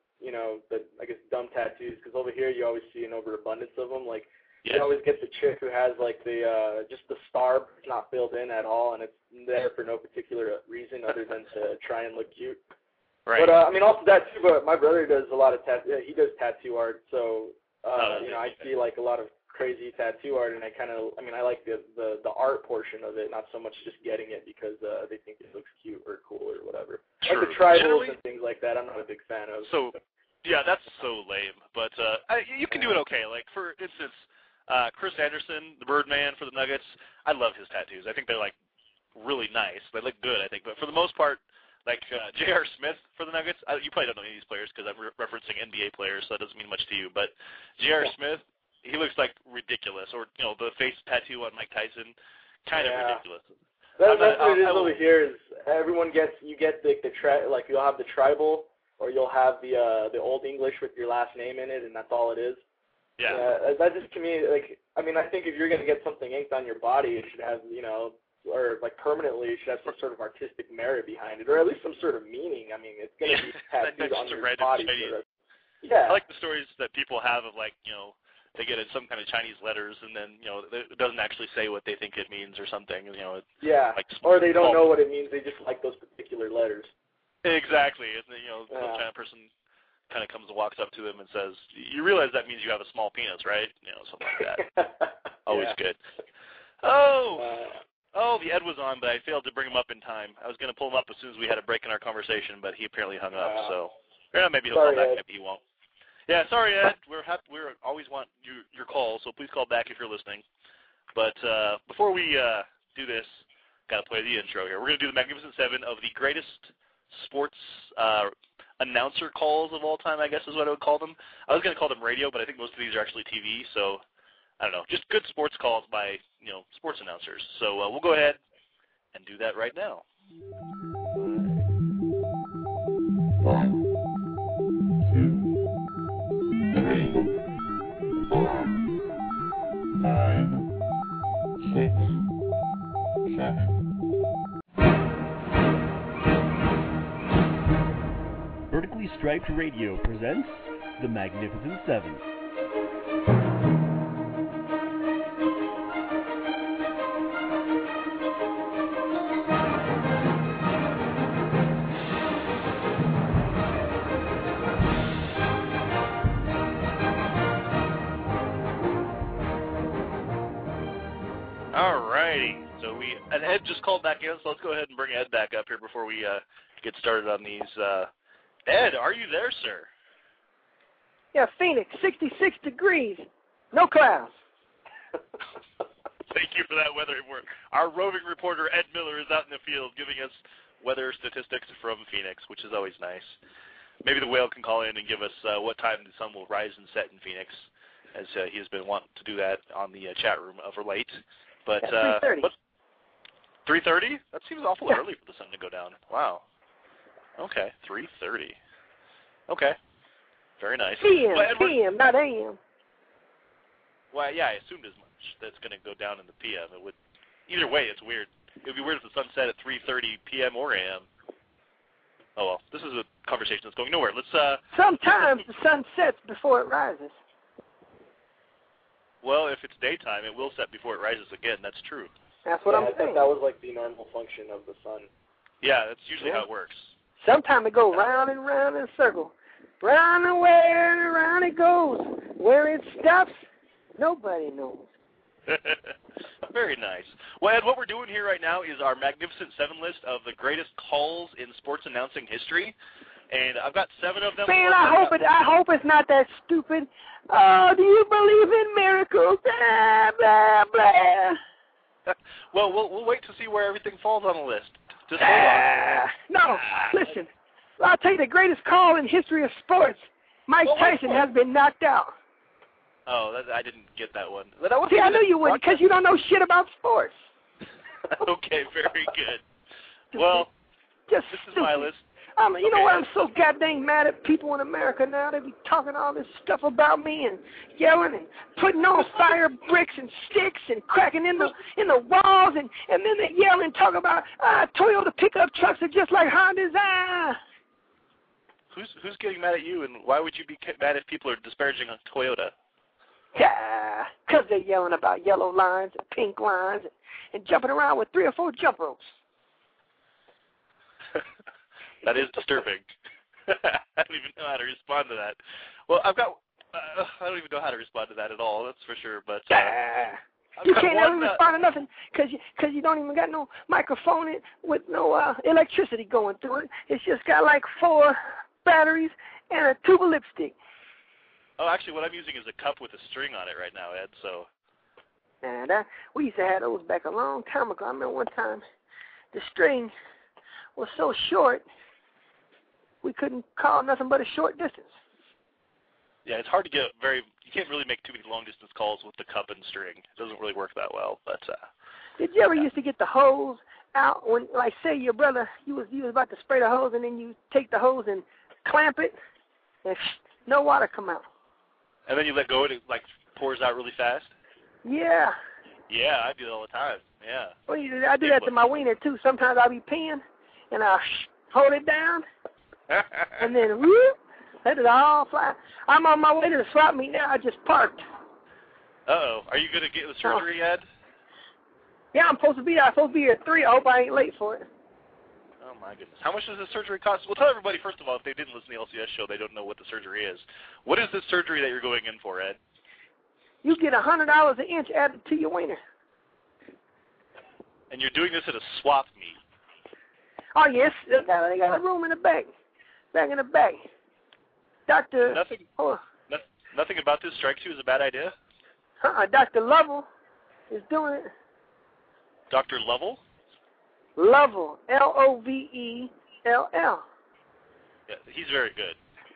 the dumb tattoos because over here you always see an overabundance of them. Like. Yes. You always get the chick who has like just the star, but it's not filled in at all, and it's there for no particular reason other than to try and look cute. Right. But also that too. But my brother does a lot of he does tattoo art, so I see like a lot of crazy tattoo art, and I like the art portion of it, not so much just getting it because they think it looks cute or cool or whatever. True. Like the tribals and things like that, I'm not a big fan of. So, yeah, that's so lame. But you can do it okay. Like for instance. Chris Anderson, the Birdman for the Nuggets, I love his tattoos. I think they're, like, really nice. They look good, I think. But for the most part, like J.R. Smith for the Nuggets, you probably don't know any of these players because I'm referencing NBA players, so that doesn't mean much to you. But J.R. Smith, he looks, like, ridiculous. Or, the face tattoo on Mike Tyson, kind of ridiculous. That's what it is over here is everyone gets, you'll have the tribal, or you'll have the Old English with your last name in it, and that's all it is. Yeah. That just, to me, like, I mean, I think if you're going to get something inked on your body, it should have, you know, or like permanently, it should have some sort of artistic merit behind it, or at least some sort of meaning. I mean, it's going to be tattooed on your body. Yeah. I like the stories that people have of, like, you know, they get some kind of Chinese letters, and then, you know, it doesn't actually say what they think it means or something. You know. Yeah. Like, or they don't know what it means. They just like those particular letters. Exactly. And, you know, some China person kind of comes and walks up to him and says, "You realize that means you have a small penis, right?" You know, something like that. Always good. The Ed was on, but I failed to bring him up in time. I was going to pull him up as soon as we had a break in our conversation, but he apparently hung up. So maybe he'll call back. Maybe he won't. Yeah, sorry, Ed. We always want your call, so please call back if you're listening. But before we do this, got to play the intro here. We're going to do the Magnificent Seven of the greatest sports announcer calls of all time, I guess is what I would call them. I was going to call them radio, but I think most of these are actually TV, so I don't know. Just good sports calls by, you know, sports announcers. So we'll go ahead and do that right now. 1, 2, 3, 4, 5, 6, 7. Vertically Striped Radio presents The Magnificent Seven. Alrighty, so Ed just called back in, so let's go ahead and bring Ed back up here before we get started on these. Ed, are you there, sir? Yeah, Phoenix, 66 degrees, no clouds. Thank you for that weather report. Our roving reporter, Ed Miller, is out in the field giving us weather statistics from Phoenix, which is always nice. Maybe the whale can call in and give us what time the sun will rise and set in Phoenix, as he has been wanting to do that on the chat room of late. But 3:30. 3:30? That seems awful early for the sun to go down. Wow. Okay, 3:30. Okay, very nice. PM, not AM. Well, yeah, I assumed as much. That's going to go down in the PM. It would. Either way, it's weird. It would be weird if the sun set at 3:30 PM or AM. Oh well, this is a conversation that's going nowhere. Let's. Sometimes the sun sets before it rises. Well, if it's daytime, it will set before it rises again. That's true. That's what I'm saying. That was like the normal function of the sun. Yeah, that's usually how it works. Sometimes it goes round and round in a circle. Round and round it goes. Where it stops, nobody knows. Very nice. Well, Ed, what we're doing here right now is our Magnificent Seven list of the greatest calls in sports announcing history. And I've got 7 of them. Man, I hope it's not that stupid. Oh, do you believe in miracles? Blah, blah, blah. Well, we'll wait to see where everything falls on the list. Just hold on. No, listen. I'll tell you the greatest call in history of sports. Mike Tyson has been knocked out. Oh, I didn't get that one. See, I knew you wouldn't because you don't know shit about sports. Okay, very good. Well, this is my list. You know what? I'm so goddamn mad at people in America now. They be talking all this stuff about me and yelling and putting on fire bricks and sticks and cracking in the walls and then they yell and talk about Toyota pickup trucks are just like Hondas. Who's getting mad at you, and why would you be mad if people are disparaging Toyota? Yeah, because they're yelling about yellow lines and pink lines and jumping around with 3 or 4 jump ropes. That is disturbing. I don't even know how to respond to that. Well, I don't even know how to respond to that at all, that's for sure. But you can't ever respond to nothing because you don't even got no microphone with no electricity going through it. It's just got like 4 batteries and a tube of lipstick. Oh, actually, what I'm using is a cup with a string on it right now, Ed, so. And we used to have those back a long time ago. I remember one time the string was so short, we couldn't call nothing but a short distance. Yeah, it's hard to get you can't really make too many long-distance calls with the cup and string. It doesn't really work that well, but. Did you ever used to get the hose out when, like, say your brother, you was about to spray the hose and then you take the hose and clamp it, and no water come out. And then you let go and it, like, pours out really fast? Yeah. Yeah, I do that all the time. Yeah. Well, I do that to my wiener, too. Sometimes I'll be peeing, and I'll hold it down, and then, whoop, let it all fly. I'm on my way to the swap meet now. I just parked. Uh-oh. Are you going to get the surgery, Ed? Yeah, I'm supposed to be there. I'm supposed to be here at 3. I hope I ain't late for it. Oh, my goodness. How much does this surgery cost? Well, tell everybody, first of all, if they didn't listen to the LCS show, they don't know what the surgery is. What is this surgery that you're going in for, Ed? You get $100 an inch added to your wiener. And you're doing this at a swap meet. Oh, yes. They got a room in the back. Back in the back. Dr. Nothing about this strikes you as a bad idea? Dr. Lovell is doing it. Dr. Lovell? Lovell. L-O-V-E-L-L. Yeah, he's very good.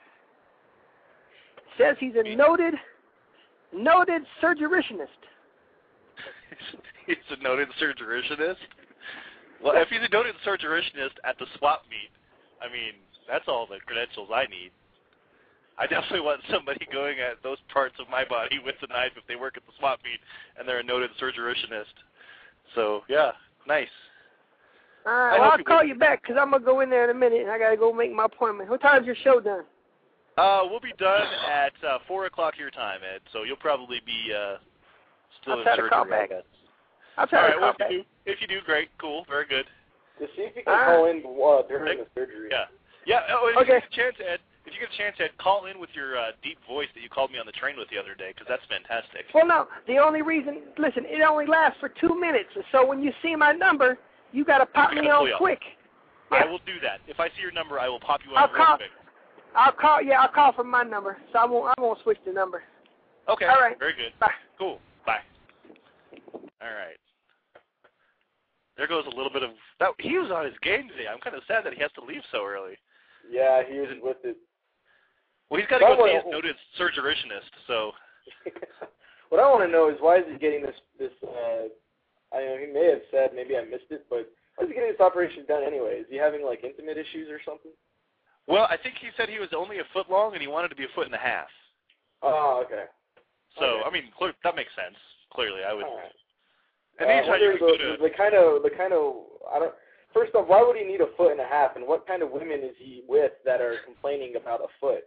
Says he's a noted surgeonist. He's a noted surgeonist? Well, if he's a noted surgeonist at the swap meet, I mean, that's all the credentials I need. I definitely want somebody going at those parts of my body with a knife if they work at the swap meet and they're a noted surgeonist. So, yeah, nice. All right, well, I'll call you back because I'm going to go in there in a minute and I got to go make my appointment. What time's your show done? We'll be done at 4 o'clock your time, Ed, so you'll probably be still in surgery, I guess. I'll try to call back. If you do, great, cool, very good. Just see if you can call in during the surgery. Yeah. Yeah, if you get a chance, Ed, call in with your deep voice that you called me on the train with the other day, because that's fantastic. Well, no, the only reason, listen, it only lasts for 2 minutes, so when you see my number, you got to pop me on quick. Yeah. I will do that. If I see your number, I will pop you on real quick. I'll call from my number, so I won't switch the number. Okay. All right. Very good. Bye. Cool. Bye. All right. There goes a little bit of that. He was on his game today. I'm kind of sad that he has to leave so early. Yeah, he was with it. Well, he's got to go see his noted surgeonist. So. What I want to know is why is he getting this? I know he may have said, maybe I missed it, but why is he getting this operation done anyway? Is he having like intimate issues or something? Well, I think he said he was only a foot long and he wanted to be a foot and a half. Oh, okay. So, okay. I mean, that makes sense. Clearly, I would. All right. And anytime you can go to the kind of I don't. First off, why would he need a foot and a half? And what kind of women is he with that are complaining about a foot?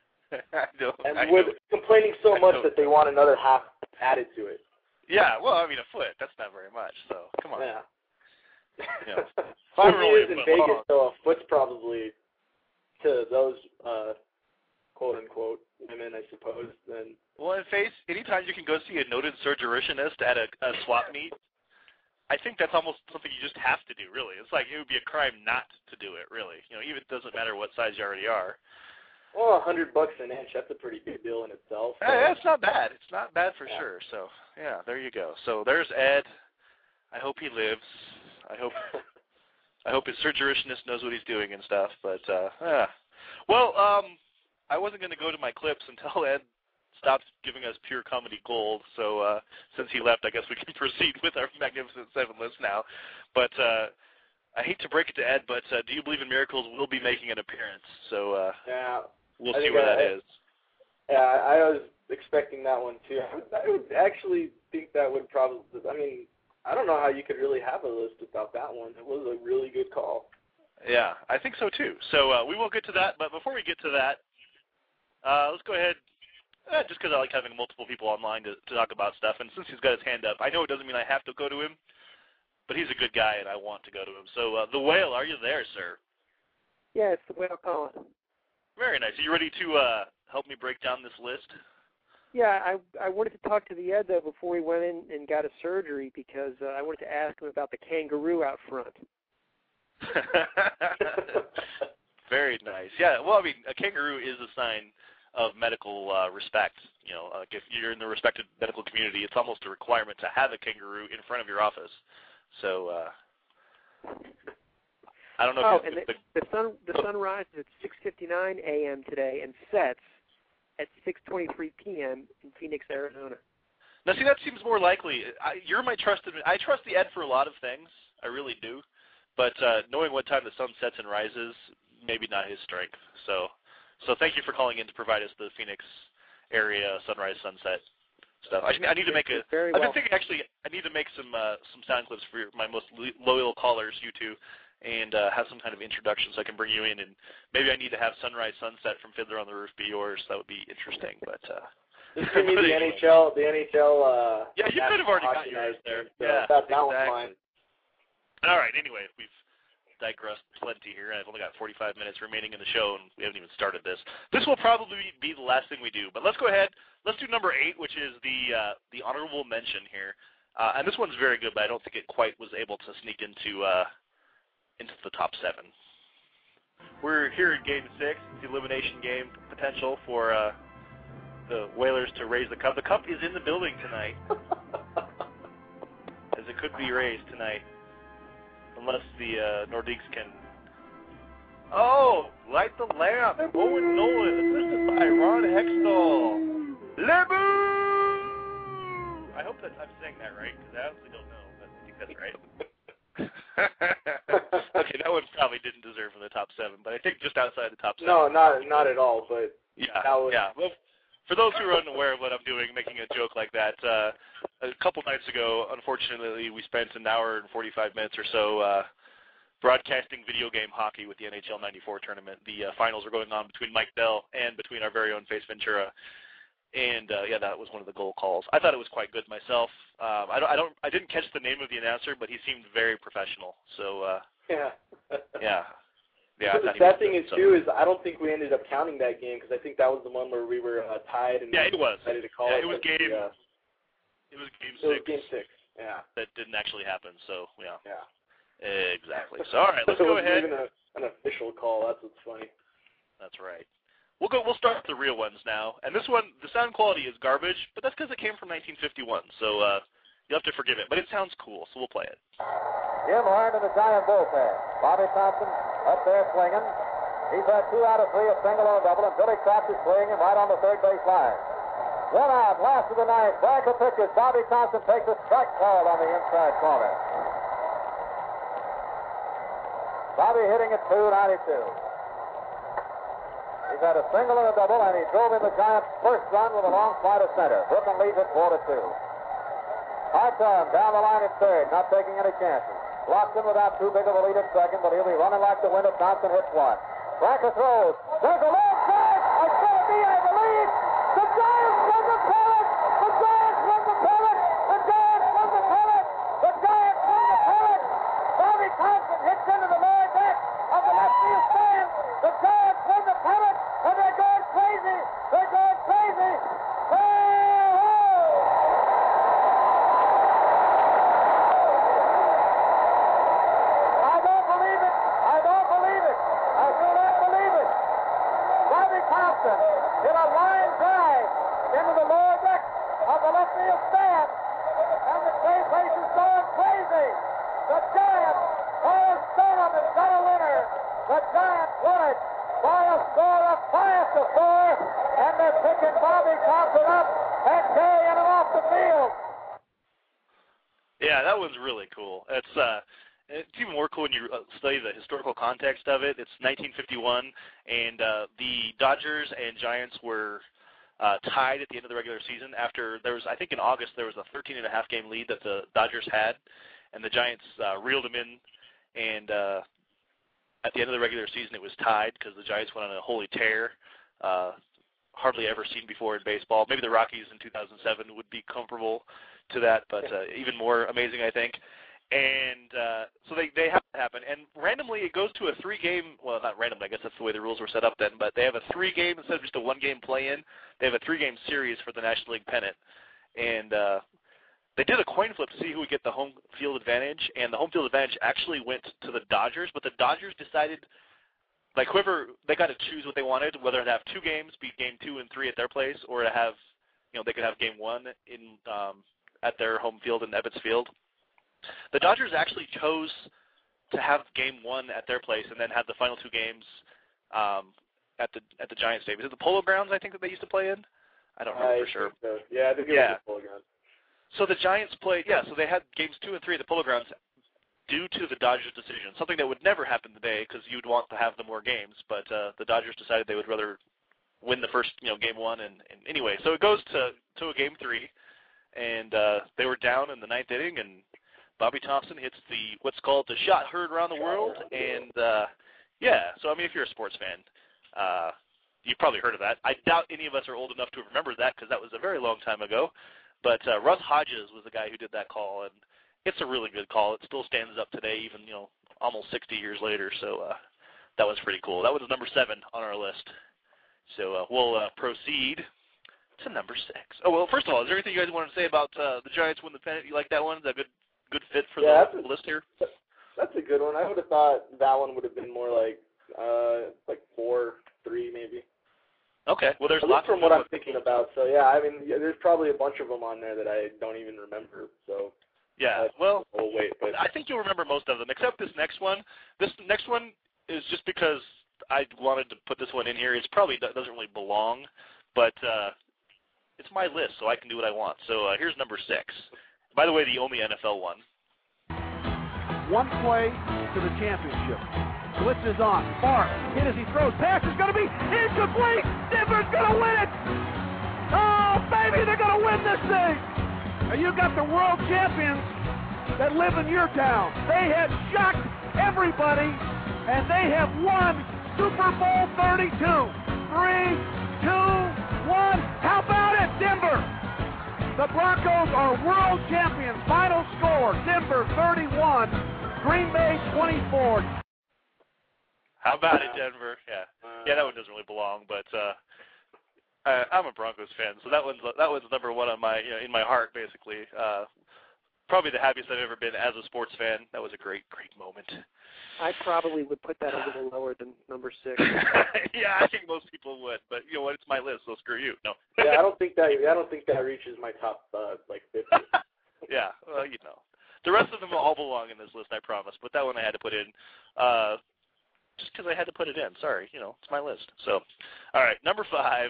Complaining so much that they want another half added to it. Yeah, well, I mean, a foot, that's not very much, so come on. Yeah. You know, well, he is in Vegas, so a foot's probably, to those quote-unquote women, I suppose, then... Well, in face, anytime you can go see a noted surgeonist at a swap meet, I think that's almost something you just have to do, really. It's like it would be a crime not to do it, really. You know, even it doesn't matter what size you already are. Well, $100 an inch, that's a pretty good deal in itself. So. Hey, it's not bad. It's not bad for sure. So, yeah, there you go. So there's Ed. I hope he lives. I hope his surgeonist knows what he's doing and stuff. But, Well, I wasn't going to go to my clips until Ed stopped giving us pure comedy gold. So since he left, I guess we can proceed with our Magnificent Seven list now. But I hate to break it to Ed, but Do You Believe in Miracles will be making an appearance. So we'll see where that is. Yeah, I was expecting that one too. I would actually think that would probably, I mean, I don't know how you could really have a list without that one. It was a really good call. Yeah, I think so too. So we will get to that, but before we get to that, let's go ahead, just because I like having multiple people online to talk about stuff, and since he's got his hand up, I know it doesn't mean I have to go to him, but he's a good guy and I want to go to him. So The Whale, are you there, sir? Yeah, it's The Whale calling. Very nice. Are you ready to help me break down this list? Yeah, I wanted to talk to the Ed, though, before he went in and got a surgery because I wanted to ask him about the kangaroo out front. Very nice. Yeah, well, I mean, a kangaroo is a sign of medical respect. You know, like if you're in the respected medical community, it's almost a requirement to have a kangaroo in front of your office. So I don't know. Oh, and the sun rises at 6:59 a.m. today and sets at 6:23 p.m. in Phoenix, Arizona. Now, see, that seems more likely. You're my trusted. I trust the Ed for a lot of things. I really do. But knowing what time the sun sets and rises, maybe not his strength. So So thank you for calling in to provide us the Phoenix area sunrise sunset stuff. I need to make a. I've been thinking actually I need to make some sound clips for my most loyal callers, you two, and have some kind of introduction so I can bring you in. And maybe I need to have sunrise sunset from Fiddler on the Roof be yours. That would be interesting. But just give me the NHL. Yeah, you could have already got yours there. So yeah, that exactly. one's fine. All right. Anyway, we've digressed plenty here. I've only got 45 minutes remaining in the show, and we haven't even started this. This will probably be the last thing we do, but let's go ahead. Let's do number 8, which is the honorable mention here. And this one's very good, but I don't think it quite was able to sneak into the top 7. We're here in Game 6, the elimination game potential for the Whalers to raise the cup. The cup is in the building tonight, as it could be raised tonight. Unless the Nordiques can... Oh! Light the lamp! Owen Nolan, assisted by Ron Hextall. Lebu! I hope that I'm saying that right, because I honestly don't know, but I think that's right. Okay, that one probably didn't deserve in the top 7, but I think just outside the top 7. No, not at all, but... Yeah, Well, for those who are unaware of what I'm doing, making a joke like that, a couple nights ago, unfortunately, we spent an hour and 45 minutes or so broadcasting video game hockey with the NHL 94 tournament. The finals were going on between Mike Bell and between our very own Face Ventura. And, that was one of the goal calls. I thought it was quite good myself. I didn't catch the name of the announcer, but he seemed very professional. So, yeah. Yeah, the sad thing is, too, is I don't think we ended up counting that game because I think that was the one where we were tied. And it was. Decided to call it was game. It was game 6. It was game 6. Yeah. That didn't actually happen. So yeah. Yeah. Exactly. So all right, let's go ahead. It wasn't even an official call. That's what's funny. That's right. We'll start with the real ones now. And this one, the sound quality is garbage, but that's because it came from 1951. So you'll have to forgive it. But it sounds cool, so we'll play it. Jim Hart in the Giant bullpen. Bobby Thompson up there swinging. He's had 2 out of 3, a single or a double, and Billy Cox is playing him right on the third base line. 1 out, last of the 9th. Blanca pitches. Bobby Thompson takes a strike call on the inside corner. Bobby hitting at .292. He's had a single and a double, and he drove in the Giants' first run with a long fly to center. Brooklyn leads at 4-2. Hartog down the line at third, not taking any chances. Blocked in without too big of a lead at second, but he'll be running like the wind if Thompson hits one. Blanca throws. There's a long drive. It's going to be, I believe. The Giants win the pennant. The Giants win the pennant. The Giants win the pennant. The Giants win the pennant. Bobby Thompson hits into the lower deck of the left field stand. The Giants win the pennant, and they're going crazy. They're going crazy. Hit a line drive into the lower deck of the left field stand, and the place is going crazy. The Giants, Paul Stoneham has got a winner. The Giants won it by a score of 5-4, and they're picking Bobby Thompson up and carrying him off the field. Yeah, that was really cool. It's even more cool when you study the historical context of it. It's 1951, and the Dodgers and Giants were tied at the end of the regular season after there was, I think in August, there was a 13.5 game lead that the Dodgers had, and the Giants reeled them in, and at the end of the regular season it was tied because the Giants went on a holy tear, hardly ever seen before in baseball. Maybe the Rockies in 2007 would be comparable to that, but even more amazing, I think. And so they have to happen. And randomly it goes to a 3-game, well, not randomly, I guess that's the way the rules were set up then, but they have a 3-game, instead of just a 1-game play-in, they have a 3-game series for the National League pennant. And they did a coin flip to see who would get the home field advantage, and the home field advantage actually went to the Dodgers, but the Dodgers decided, like whoever, they got to choose what they wanted, whether to have 2 games, be game 2 and 3 at their place, or to have, they could have game 1 in at their home field in Ebbets Field. The Dodgers actually chose to have game 1 at their place and then had the final 2 games at the Giants Stadium. Is it the Polo Grounds, I think, that they used to play in? I don't remember for sure. So. Yeah, I think it was the Polo Grounds. So the Giants played, so they had games 2 and 3 at the Polo Grounds due to the Dodgers' decision, something that would never happen today because you'd want to have the more games, but the Dodgers decided they would rather win the first game 1. And anyway, so it goes to a game 3, and they were down in the 9th inning, and Bobby Thompson hits what's called the shot heard around the world, and so I mean, if you're a sports fan, you've probably heard of that. I doubt any of us are old enough to remember that because that was a very long time ago. But Russ Hodges was the guy who did that call, and it's a really good call. It still stands up today, even almost 60 years later. So that was pretty cool. That was number 7 on our list. So we'll proceed to number 6. Oh well, first of all, is there anything you guys want to say about the Giants win the pennant? You like that one? Is that a good fit for the list here? That's a good one. I would have thought that one would have been more like 4-3 maybe. Okay. Well, there's lots from what I'm thinking about. So yeah, I mean, there's probably a bunch of them on there that I don't even remember. So yeah. Well, we'll wait. But I think you'll remember most of them, except this next one. This next one is just because I wanted to put this one in here. It probably doesn't really belong, but it's my list, so I can do what I want. So here's number 6. By the way, the only NFL one. One play to the championship. Blitz is on. Barr hit as he throws. Pass is going to be incomplete. Denver's going to win it. Oh, baby, they're going to win this thing. And you got the world champions that live in your town. They have shocked everybody, and they have won Super Bowl 32. 3, 2, 1. How about it, Denver? The Broncos are world champions. Final score, Denver 31, Green Bay 24. How about it, Denver? Yeah, that one doesn't really belong, but I'm a Broncos fan, so that one's number 1 on my in my heart, basically. Probably the happiest I've ever been as a sports fan. That was a great moment. I probably would put that a little lower than number 6. Yeah, I think most people would, but you know what? It's my list, so screw you. No. Yeah, I don't think that reaches my top 50. Yeah, well, the rest of them all belong in this list, I promise. But that one I had to put in. Just because I had to put it in. Sorry, it's my list. So, all right, number 5.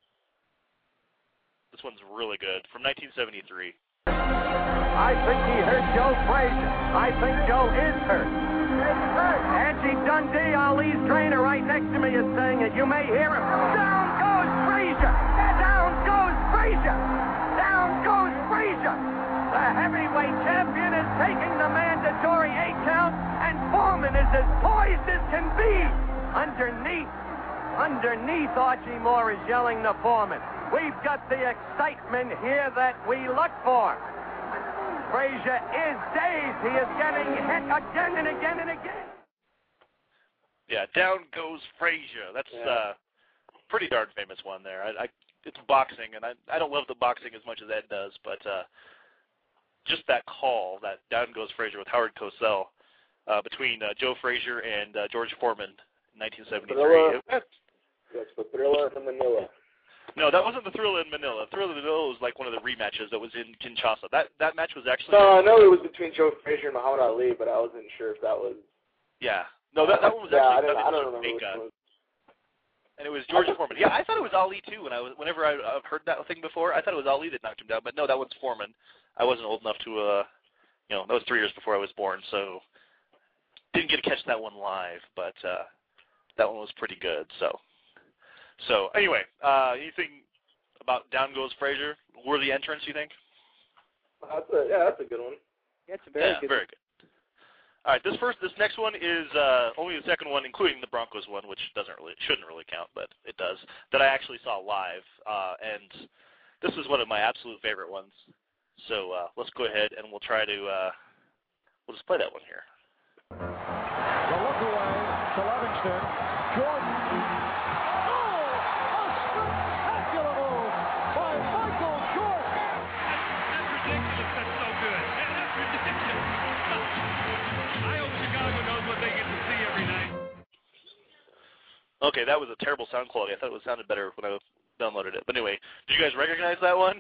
This one's really good, from 1973. I think he hurt Joe Frazier. I think Joe is hurt. Angie Dundee, Ali's trainer, right next to me, is saying it. You may hear him. Down goes Frazier. Down goes Frazier. Down goes Frazier. The heavyweight champion is taking the mandatory 8 count, and Foreman is as poised as can be. Underneath, Archie Moore is yelling to Foreman. We've got the excitement here that we look for. Frazier is dazed. He is getting hit again and again and again. Yeah, down goes Frazier. That's pretty darn famous one there. It's boxing, and I don't love the boxing as much as Ed does, but just that call, that down goes Frazier with Howard Cosell between Joe Frazier and George Foreman in 1973. That's the Thriller in Manila. No, that wasn't the Thriller in Manila. Thriller in Manila was like one of the rematches that was in Kinshasa. That match was actually... No, I know it was between Joe Frazier and Muhammad Ali, but I wasn't sure if that was... Yeah. No, that one was actually... I don't remember which one. And it was George Foreman. Yeah, I thought it was Ali, too. Whenever I've heard that thing before, I thought it was Ali that knocked him down. But no, that one's Foreman. I wasn't old enough to... that was 3 years before I was born, so... Didn't get to catch that one live, but that one was pretty good, so... So, anyway, anything about Down Goes Frazier? Worthy entrance, you think? That's a good one. Yeah, it's a very good. Very good. All right, this next one is only the second one, including the Broncos one, which shouldn't really count, but it does, that I actually saw live, and this is one of my absolute favorite ones. So let's go ahead and we'll try to we'll just play that one here. The look away to Livingston. Jordan. Okay, that was a terrible sound quality. I thought it sounded better when I downloaded it. But anyway, did you guys recognize that one?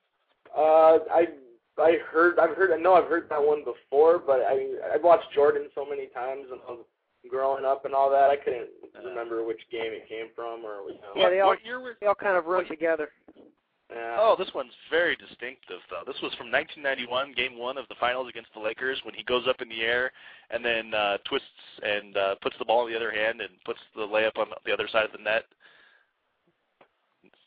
I've heard that one before, but I've watched Jordan so many times when I was growing up and all that. I couldn't remember which game it came from or. Yeah, they all kind of run together. Yeah. Oh, this one's very distinctive, though. This was from 1991, Game 1 of the Finals against the Lakers, when he goes up in the air and then twists and puts the ball in the other hand and puts the layup on the other side of the net.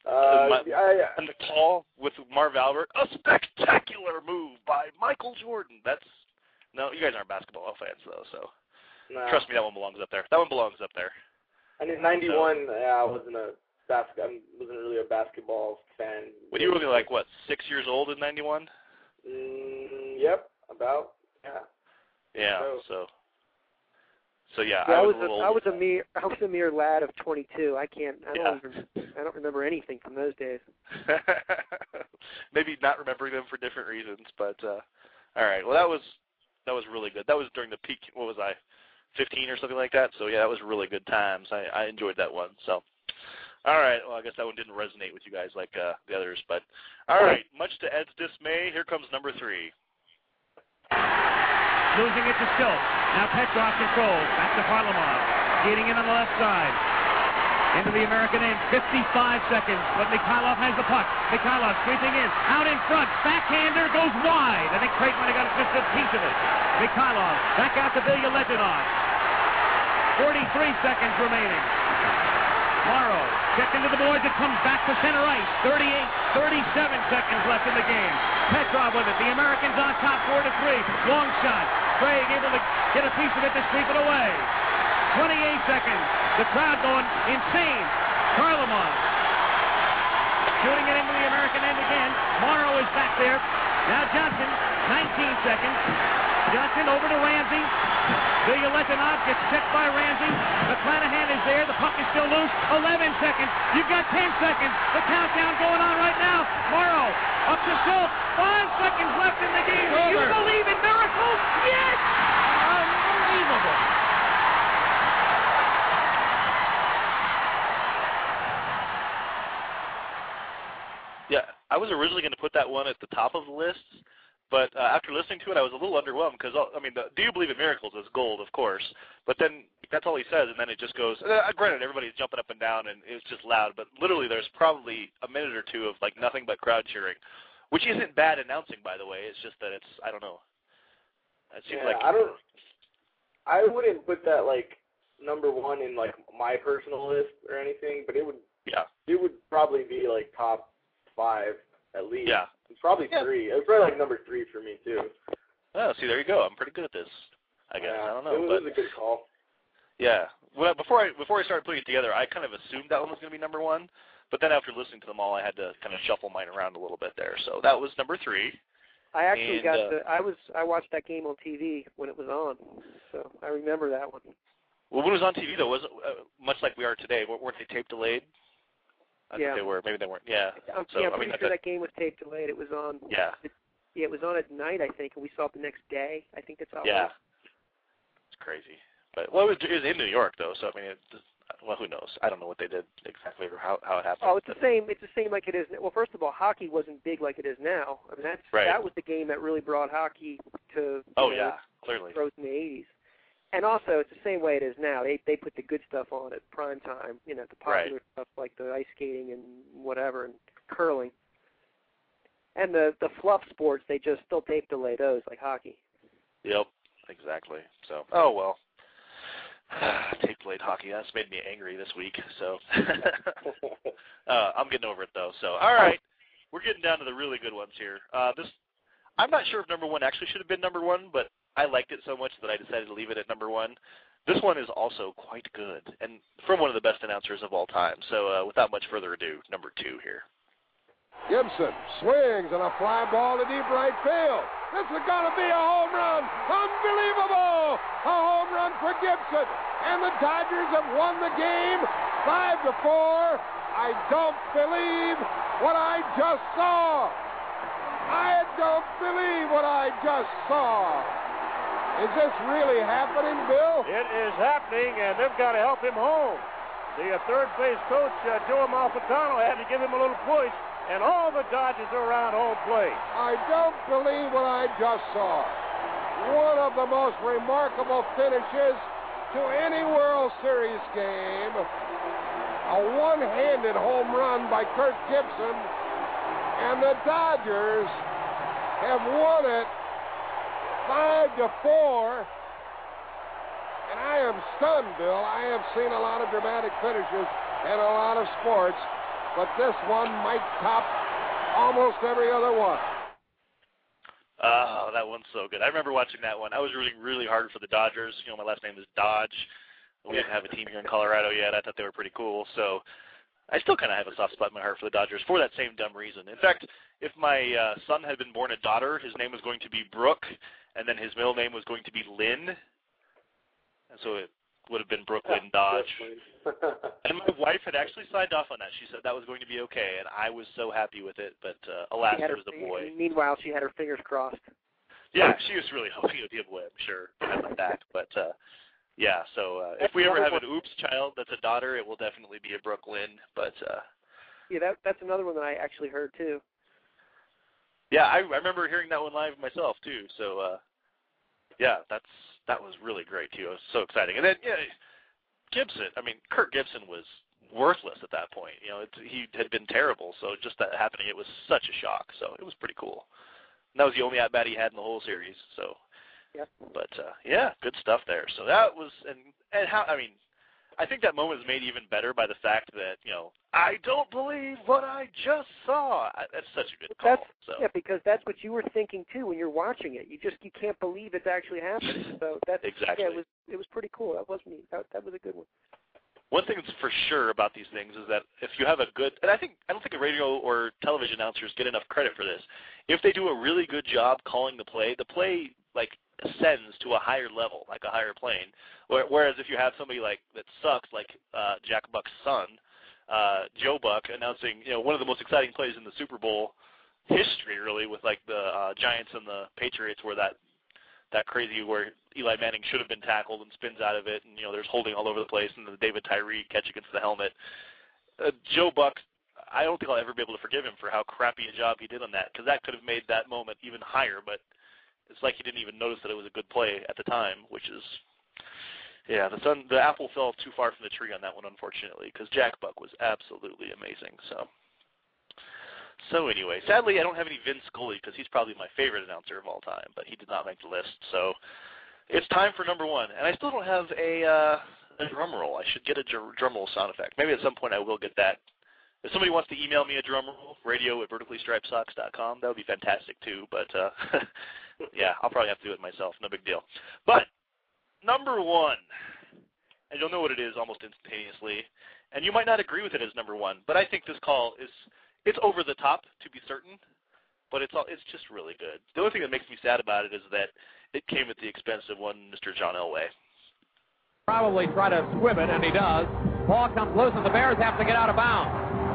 And the call with Marv Albert, a spectacular move by Michael Jordan. No, you guys aren't basketball fans, though, so trust me, that one belongs up there. That one belongs up there. And in 91, I wasn't really a basketball fan. When you were only, 6 years old in 91? Yep, about, yeah. Yeah, so yeah, I was a mere lad of 22. I don't remember anything from those days. Maybe not remembering them for different reasons, but all right. Well, that was really good. That was during the peak. What was I, 15 or something like that? So yeah, that was really good times. I enjoyed that one. So all right. Well, I guess that one didn't resonate with you guys like the others, but all right. Much to Ed's dismay, here comes number 3. Losing it to Silk. Now Petrov controls. Back to Varlamov. Getting in on the left side. Into the American end. 55 seconds. But Mikhailov has the puck. Mikhailov sweeping in. Out in front. Backhander goes wide. I think Creighton might have got just a piece of it. Mikhailov back out to Ilya Ledinov. 43 seconds remaining. Morrow checked into the boards. It comes back to center ice. 37 seconds left in the game. Petrov with it. The Americans on top 4-3. Long shot. Craig able to get a piece of it to sweep it away. 28 seconds. The crowd going insane. Varlamov shooting it into the American end again. Morrow is back there. Now Johnson. 19 seconds. Johnson over to Ramsey. Ilya Ledinov gets checked by Ramsey. McClanahan is there. The puck is still loose. 11 seconds. You've got 10 seconds. The countdown going on right now. Morrow up to Silk. 5 seconds left in the game. Do you believe in miracles? Yes! Unbelievable. Yeah, I was originally going to put that one at the top of the list, but after listening to it, I was a little underwhelmed because, do you believe in miracles is gold, of course, but then that's all he says, and then it just goes, granted, everybody's jumping up and down, and it was just loud, but literally there's probably a minute or two of, nothing but crowd cheering, which isn't bad announcing, by the way. It's just that I don't know. It seems I wouldn't put that, number 1 in, my personal list or anything, but it would probably be, top 5 at least. Yeah. It's probably 3. It was probably number 3 for me too. Oh, see, there you go. I'm pretty good at this, I guess. I don't know. It was a good call. Yeah. Well, before I started putting it together, I kind of assumed that one was going to be number 1, but then after listening to them all, I had to kind of shuffle mine around a little bit there. So that was number 3. I actually I watched that game on TV when it was on, so I remember that one. Well, when it was on TV though, was it much like we are today? Weren't they tape delayed? I think they were. Maybe they weren't. Yeah. I'm pretty sure that game was tape delayed. It was on. Yeah. It was on at night, I think, and we saw it the next day. I think that's how. Yeah. It's crazy, but it was in New York though, so who knows? I don't know what they did exactly or how it happened. Oh, it's the same. It's the same like it is. Well, first of all, hockey wasn't big like it is now. That was the game that really brought hockey to. Clearly. Growth in the '80s. And also, it's the same way it is now. They put the good stuff on at prime time, the popular stuff like the ice skating and whatever, and curling. And the fluff sports, they just still tape delay those, like hockey. Yep, exactly. So, oh well. Tape delayed hockey. That's made me angry this week, so. I'm getting over it, though. So, all right. We're getting down to the really good ones here. I'm not sure if number 1 actually should have been number 1, but I liked it so much that I decided to leave it at number 1. This one is also quite good, and from one of the best announcers of all time. So without much further ado, number 2 here. Gibson swings and a fly ball to deep right field. This is going to be a home run. Unbelievable! A home run for Gibson. And the Dodgers have won the game 5-4. I don't believe what I just saw. I don't believe what I just saw. Is this really happening, Bill? It is happening, and they've got to help him home. The third base coach, Joe Amalfitano, had to give him a little push, and all the Dodgers are around home plate. I don't believe what I just saw. One of the most remarkable finishes to any World Series game. A one-handed home run by Kirk Gibson, and the Dodgers have won it 5-4, and I am stunned, Bill. I have seen a lot of dramatic finishes in a lot of sports, but this one might top almost every other one. Oh, that one's so good. I remember watching that one. I was rooting really hard for the Dodgers. You know, my last name is Dodge. We didn't have a team here in Colorado yet. I thought they were pretty cool. So I still kind of have a soft spot in my heart for the Dodgers for that same dumb reason. In fact, if my son had been born a daughter, his name was going to be Brooke, and then his middle name was going to be Lynn. And so it would have been Brooklyn Dodge. And my wife had actually signed off on that. She said that was going to be okay, and I was so happy with it. But alas, it was the boy. Meanwhile, she had her fingers crossed. Yeah, she was really hoping it would be a boy, I'm sure. Like that. But yeah, so if we ever have an oops child that's a daughter, it will definitely be a Brooklyn. But yeah, that's another one that I actually heard too. Yeah, I remember hearing that one live myself too. So yeah, that was really great too. It was so exciting. And then yeah, Gibson. I mean, Kirk Gibson was worthless at that point. You know, he had been terrible. So just that happening, it was such a shock. So it was pretty cool. And that was the only at bat he had in the whole series. So. Yep. But yeah, good stuff there. So that was and how I mean, I think that moment is made even better by the fact that I don't believe what I just saw. That's such a good call. Yeah, because that's what you were thinking too when you're watching it. You can't believe it's actually happening. So that's exactly. Yeah, it was pretty cool. That was neat. That was a good one. One thing that's for sure about these things is that if you have a good, and I don't think a radio or television announcers get enough credit for this. If they do a really good job calling the play like ascends to a higher level, like a higher plane. Whereas if you have somebody like that sucks, like Jack Buck's son, Joe Buck, announcing one of the most exciting plays in the Super Bowl history, really, with like the Giants and the Patriots, where that crazy where Eli Manning should have been tackled and spins out of it, and there's holding all over the place, and the David Tyree catch against the helmet. Joe Buck, I don't think I'll ever be able to forgive him for how crappy a job he did on that, because that could have made that moment even higher, but it's like he didn't even notice that it was a good play at the time, which is, yeah, the apple fell too far from the tree on that one, unfortunately, because Jack Buck was absolutely amazing. So anyway, sadly, I don't have any Vin Scully because he's probably my favorite announcer of all time, but he did not make the list. So it's time for number one, and I still don't have a drum roll. I should get a drum roll sound effect. Maybe at some point I will get that. If somebody wants to email me a drum roll, radio@verticallystripedsox.com, that would be fantastic too. But yeah, I'll probably have to do it myself. No big deal. But number one, and you'll know what it is almost instantaneously, and you might not agree with it as number one, but I think this call it's over the top, to be certain, but it's just really good. The only thing that makes me sad about it is that it came at the expense of one Mr. John Elway. Probably try to squib it, and he does. Ball comes loose, and the Bears have to get out of bounds.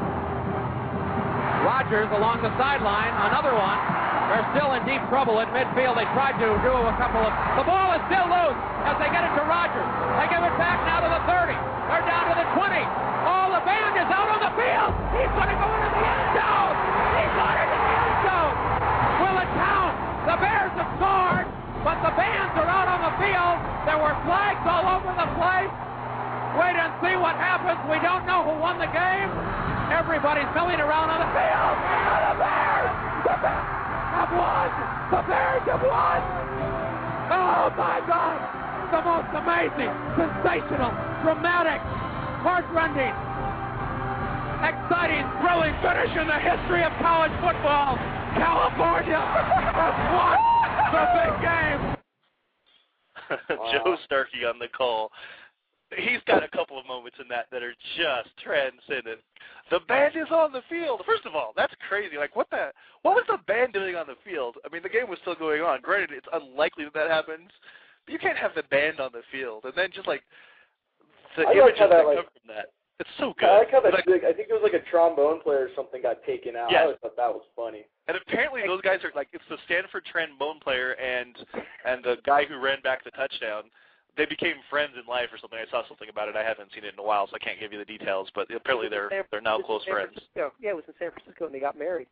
Rodgers along the sideline, another one. They're still in deep trouble at midfield. They tried to do a couple of... The ball is still loose as they get it to Rodgers. They give it back now to the 30. They're down to the 20. Oh, the band is out on the field. He's going to go into the end zone. He's going into the end zone. Will it count? The Bears have scored, but the bands are out on the field. There were flags all over the place. Wait and see what happens. We don't know who won the game. Everybody's milling around on the field. The Bears! The Bears have won! The Bears have won! Oh, my God! The most amazing, sensational, dramatic, heart-rending, exciting, thrilling finish in the history of college football. California has won the big game. Joe Starkey on the call. He's got a couple of moments in that are just transcendent. The band is on the field. First of all, that's crazy. Like, what was the band doing on the field? I mean, the game was still going on. Granted, it's unlikely that happens, but you can't have the band on the field. And then just, like, the images that come from that. It's so good. I like how that, I think it was like a trombone player or something got taken out. Yes. I always thought that was funny. And apparently those guys are, like, it's the Stanford trombone player and the guy who ran back the touchdown. They became friends in life or something. I saw something about it. I haven't seen it in a while, so I can't give you the details. But apparently they're now close friends. Yeah, it was in San Francisco, and they got married.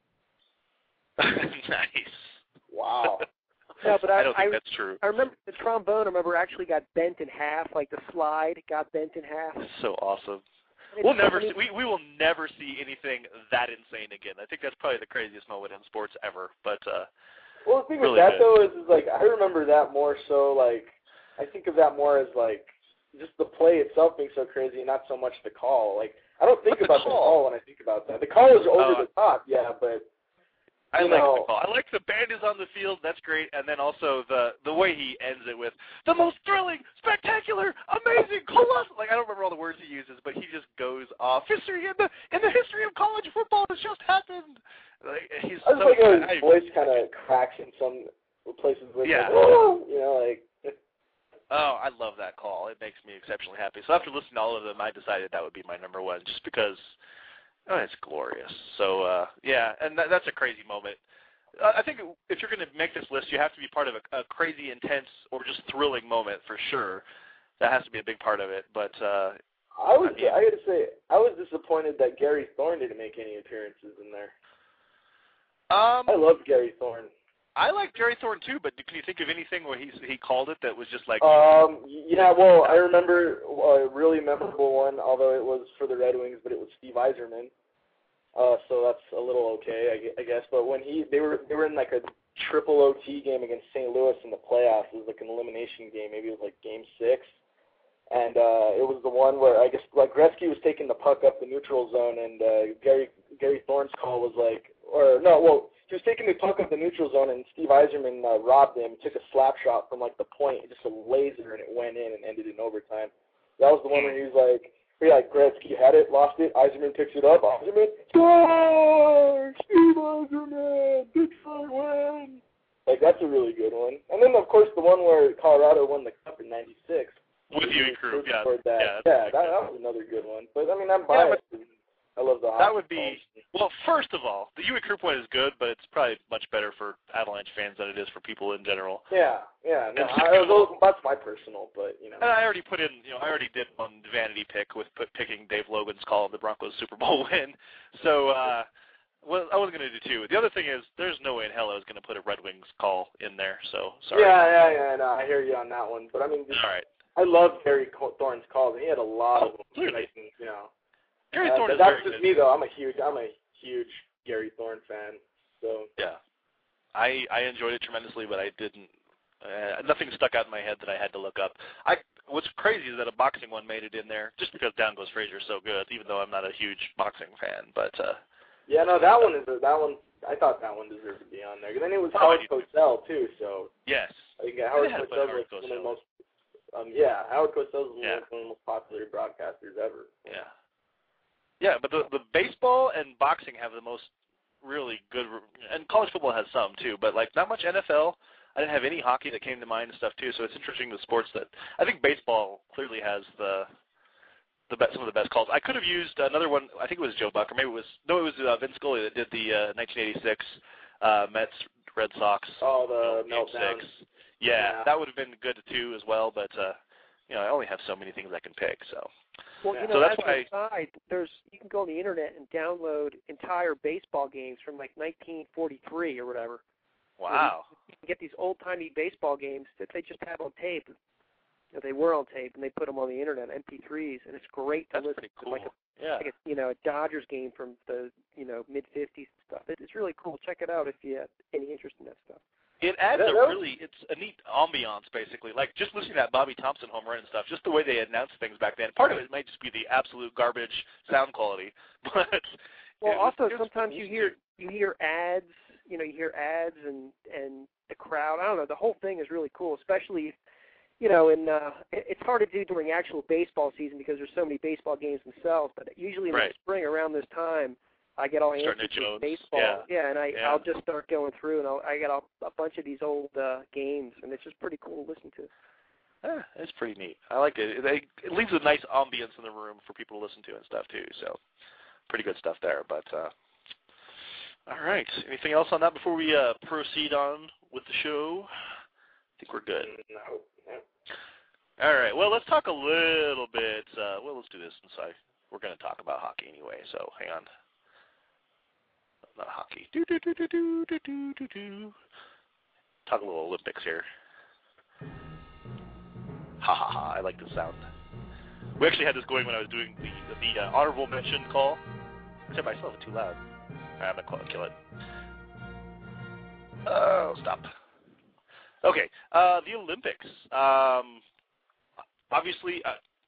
Nice. Wow. No, but I don't think that's true. I remember the trombone. Actually got bent in half. Like the slide got bent in half. That's so awesome. We'll never see, we will never see anything that insane again. I think that's probably the craziest moment in sports ever. But well, the thing really with that good. though is like I remember that more so like. I think of that more as, like, just the play itself being so crazy and not so much the call. Like, I don't think about the call when I think about that. The call is over the top, yeah, but I like the call. I like the band is on the field. That's great. And then also the way he ends it with the most thrilling, spectacular, amazing, colossal. Like I don't remember all the words he uses, but he just goes off. History in the history of college football has just happened. Like, he's I just like how his voice kind of cracks in some places. With like. Oh, I love that call. It makes me exceptionally happy. So after listening to all of them, I decided that would be my number one, just because it's glorious. So, yeah, and that's a crazy moment. I think if you're going to make this list, you have to be part of a crazy, intense, or just thrilling moment for sure. That has to be a big part of it. But I got to say, I was disappointed that Gary Thorne didn't make any appearances in there. I love Gary Thorne. I like Gary Thorne too, but can you think of anything where he called it that was just like? Yeah, well, I remember a really memorable one, although it was for the Red Wings, but it was Steve Yzerman. So that's a little okay, I guess. But when they were in like a triple OT game against St. Louis in the playoffs, it was like an elimination game. Maybe it was like Game 6, and it was the one where I guess like Gretzky was taking the puck up the neutral zone, and Gary Thorne's call was like, he was taking the puck up the neutral zone, and Steve Yzerman robbed him, took a slap shot from like the point, just a laser, and it went in and ended in overtime. That was the one where he was like, Gretzky had it, lost it, Yzerman picks it up, Yzerman, score! Steve Yzerman, Detroit win! Like, that's a really good one. And then, of course, the one where Colorado won the Cup in '96. With Uwe Krupp, yeah. That was another good one. But, I mean, I'm biased. I love the hockey. That would be, well, first of all, the Uwe Krupp one is good, but it's probably much better for Avalanche fans than it is for people in general. Yeah. No, that's my personal, but, you know. And I already put in, I already did one vanity pick with picking Dave Logan's call of the Broncos Super Bowl win. So, well, I wasn't going to do two. The other thing is, there's no way in hell I was going to put a Red Wings call in there, so sorry. Yeah, no, I hear you on that one. But, I mean, all right. I love Gary Thorne's calls, and he had a lot of them. Clearly. Gary Thorne is that's just me, though. I'm a huge Gary Thorne fan. So yeah, I enjoyed it tremendously, but I didn't. Nothing stuck out in my head that I had to look up. What's crazy is that a boxing one made it in there, just because Down Goes Frazier is so good. Even though I'm not a huge boxing fan, but yeah, no, that one. I thought that one deserved to be on there. And then it was Howard Cosell too. So yes, I think Howard Cosell was one of the most. Howard Cosell is one of the most popular broadcasters ever. Yeah. Yeah, but the baseball and boxing have the most really good, and college football has some too, but like not much NFL. I didn't have any hockey that came to mind and stuff too, so it's interesting the sports that I think baseball clearly has some of the best calls. I could have used another one. I think it was Joe Buck, or maybe it was Vince Scully that did the 1986 Mets Red Sox. Oh, the meltdown. 6. Yeah, that would have been good too as well, but I only have so many things I can pick, so. Well, so that's why you can go on the internet and download entire baseball games from like 1943 or whatever. Wow. You can get these old-timey baseball games that they just have on tape. They were on tape, and they put them on the internet, MP3s, and it's great to listen pretty cool. to. Like a Dodgers game from the mid-50s and stuff. It's really cool. Check it out if you have any interest in that stuff. It adds it's a neat ambiance, basically. Like, just listening to that Bobby Thompson home run and stuff, just the way they announced things back then. Part of it might just be the absolute garbage sound quality, but... Well, also, sometimes you hear ads, you hear ads and the crowd. I don't know, the whole thing is really cool, especially, it's hard to do during actual baseball season because there's so many baseball games themselves, but usually in the spring around this time, I get all antsy for baseball. And I'll just start going through, and I get a bunch of these old games, and it's just pretty cool to listen to. Yeah, it's pretty neat. I like it. It leaves a nice ambience in the room for people to listen to and stuff, too. So, pretty good stuff there. But, all right. Anything else on that before we proceed on with the show? I think we're good. No. All right. Well, let's talk a little bit. Let's do this since we're going to talk about hockey anyway, so hang on. Not hockey. Talk a little Olympics here. Ha ha ha! I like the sound. We actually had this going when I was doing the honorable mention call. Except I still have it too loud. I'm gonna kill it. Oh, stop. Okay, the Olympics. Obviously,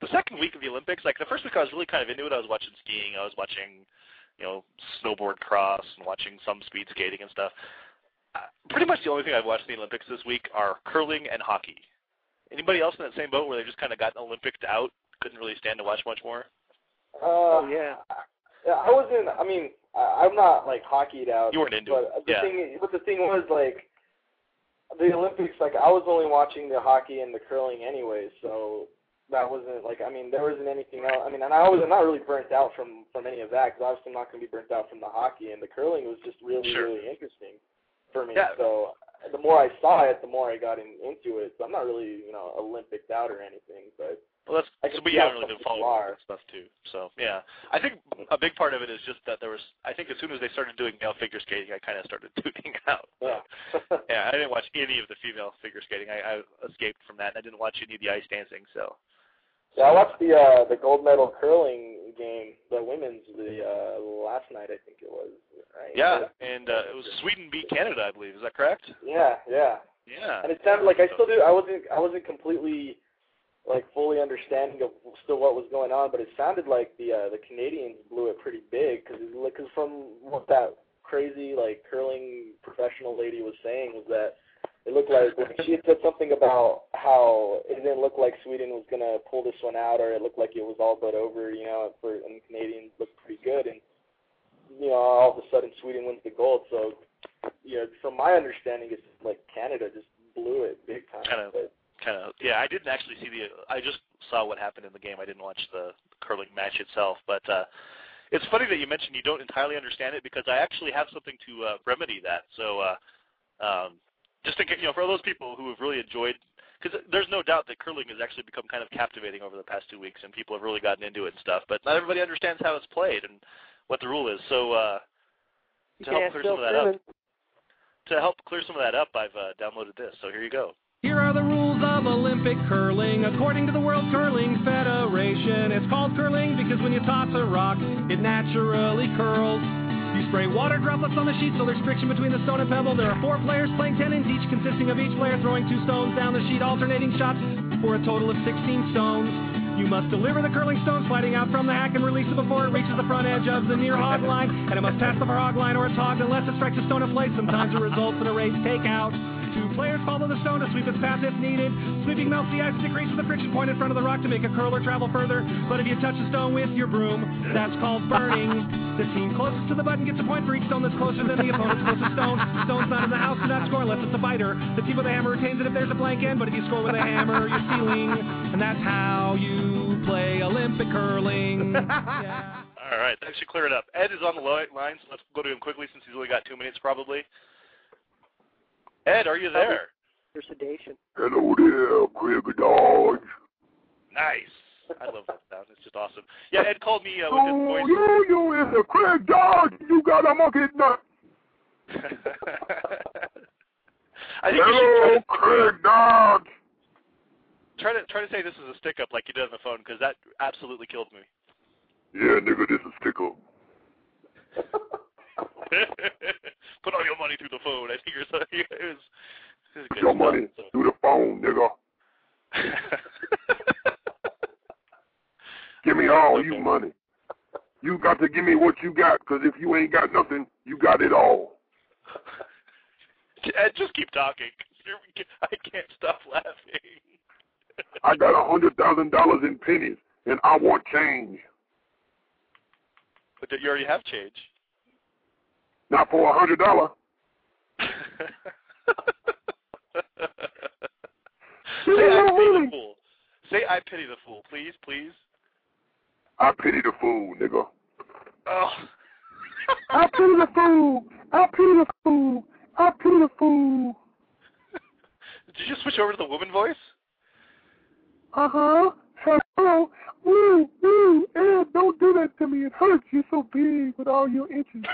the second week of the Olympics, like the first week I was really kind of into it. I was watching skiing. I was watching, snowboard cross and watching some speed skating and stuff. Pretty much the only thing I've watched in the Olympics this week are curling and hockey. Anybody else in that same boat where they just kind of got Olympicked out, couldn't really stand to watch much more? Yeah, I wasn't. I mean, I'm not like hockeyed out. You weren't into it. But the thing was, like, the Olympics, like, I was only watching the hockey and the curling anyway, so that wasn't, like, I mean, there wasn't anything else. I mean, and I was not really burnt out from any of that, because obviously I'm not going to be burnt out from the hockey, and the curling was just really, really interesting for me. Yeah. So the more I saw it, the more I got into it. So I'm not really, Olympicked out or anything, but... Well, so we haven't really been following all that stuff, too. So, yeah. I think a big part of it is just that I think as soon as they started doing male figure skating, I kind of started tuning out. Yeah. Yeah, I didn't watch any of the female figure skating. I escaped from that, and I didn't watch any of the ice dancing, so... Yeah, I watched the gold medal curling game, the women's, last night, I think it was. Right? Yeah, and it was Sweden beat Canada, I believe. Is that correct? Yeah. Yeah. And it sounded like I wasn't completely... like fully understanding of still what was going on, but it sounded like the Canadians blew it pretty big because from what that crazy like curling professional lady was saying was that it looked like she had said something about how it didn't look like Sweden was gonna pull this one out, or it looked like it was all but over, and the Canadians looked pretty good, and all of a sudden Sweden wins the gold. So from my understanding, it's like Canada just blew it big time. Yeah, I didn't actually see I just saw what happened in the game. I didn't watch the curling match itself, but it's funny that you mentioned you don't entirely understand it, because I actually have something to remedy that. So just to get, for those people who have really enjoyed, because there's no doubt that curling has actually become kind of captivating over the past 2 weeks, and people have really gotten into it and stuff, but not everybody understands how it's played and what the rule is. So to help clear some of that up, I've downloaded this. So here you go. Here are the rules of Olympic curling, according to the World Curling Federation. It's called curling because when you toss a rock, it naturally curls. You spray water droplets on the sheet so there's friction between the stone and pebble. There are 4 players playing 10 ends each, consisting of each player throwing 2 stones down the sheet, alternating shots for a total of 16 stones. You must deliver the curling stone sliding out from the hack and release it before it reaches the front edge of the near hog line, and it must pass the hog line or it's hogged unless it strikes a stone in place. Sometimes it results in a race takeout. 2 players follow the stone to sweep its path if needed. Sweeping melts the ice and decreases the friction point in front of the rock to make a curler travel further. But if you touch the stone with your broom, that's called burning. The team closest to the button gets a point for each stone that's closer than the opponent's closest stone. The stone's not in the house, do not score unless it's a biter. The team with a hammer retains it if there's a blank end, but if you score with a hammer, you're stealing. And that's how you play Olympic curling. Yeah. All right, that should clear it up. Ed is on the line, so let's go to him quickly since he's only got 2 minutes probably. Ed, are you there? Your sedation. Hello there, Craig Dodge. Nice. I love that sound. It's just awesome. Yeah, Ed called me with his voice. You is a Craig Dodge. You got a monkey nut. Hello, Craig Dodge. Try to say this is a stick-up like you did on the phone, because that absolutely killed me. Yeah, nigga, this is stick-up. Put all your money through the phone. I think it was Put your money through the phone, nigga. Give me all you money. You got to give me what you got, because if you ain't got nothing, you got it all. Ed, just keep talking. I can't stop laughing. I got $100,000 in pennies, and I want change. But you already have change. Not for $100. Say I pity the fool. Say I pity the fool, please, please. I pity the fool, nigga. Oh. I pity the fool. I pity the fool. I pity the fool. Did you switch over to the woman voice? Uh-huh. Hello. Woo, woo. Ed, don't do that to me. It hurts. You're so big with all your inches.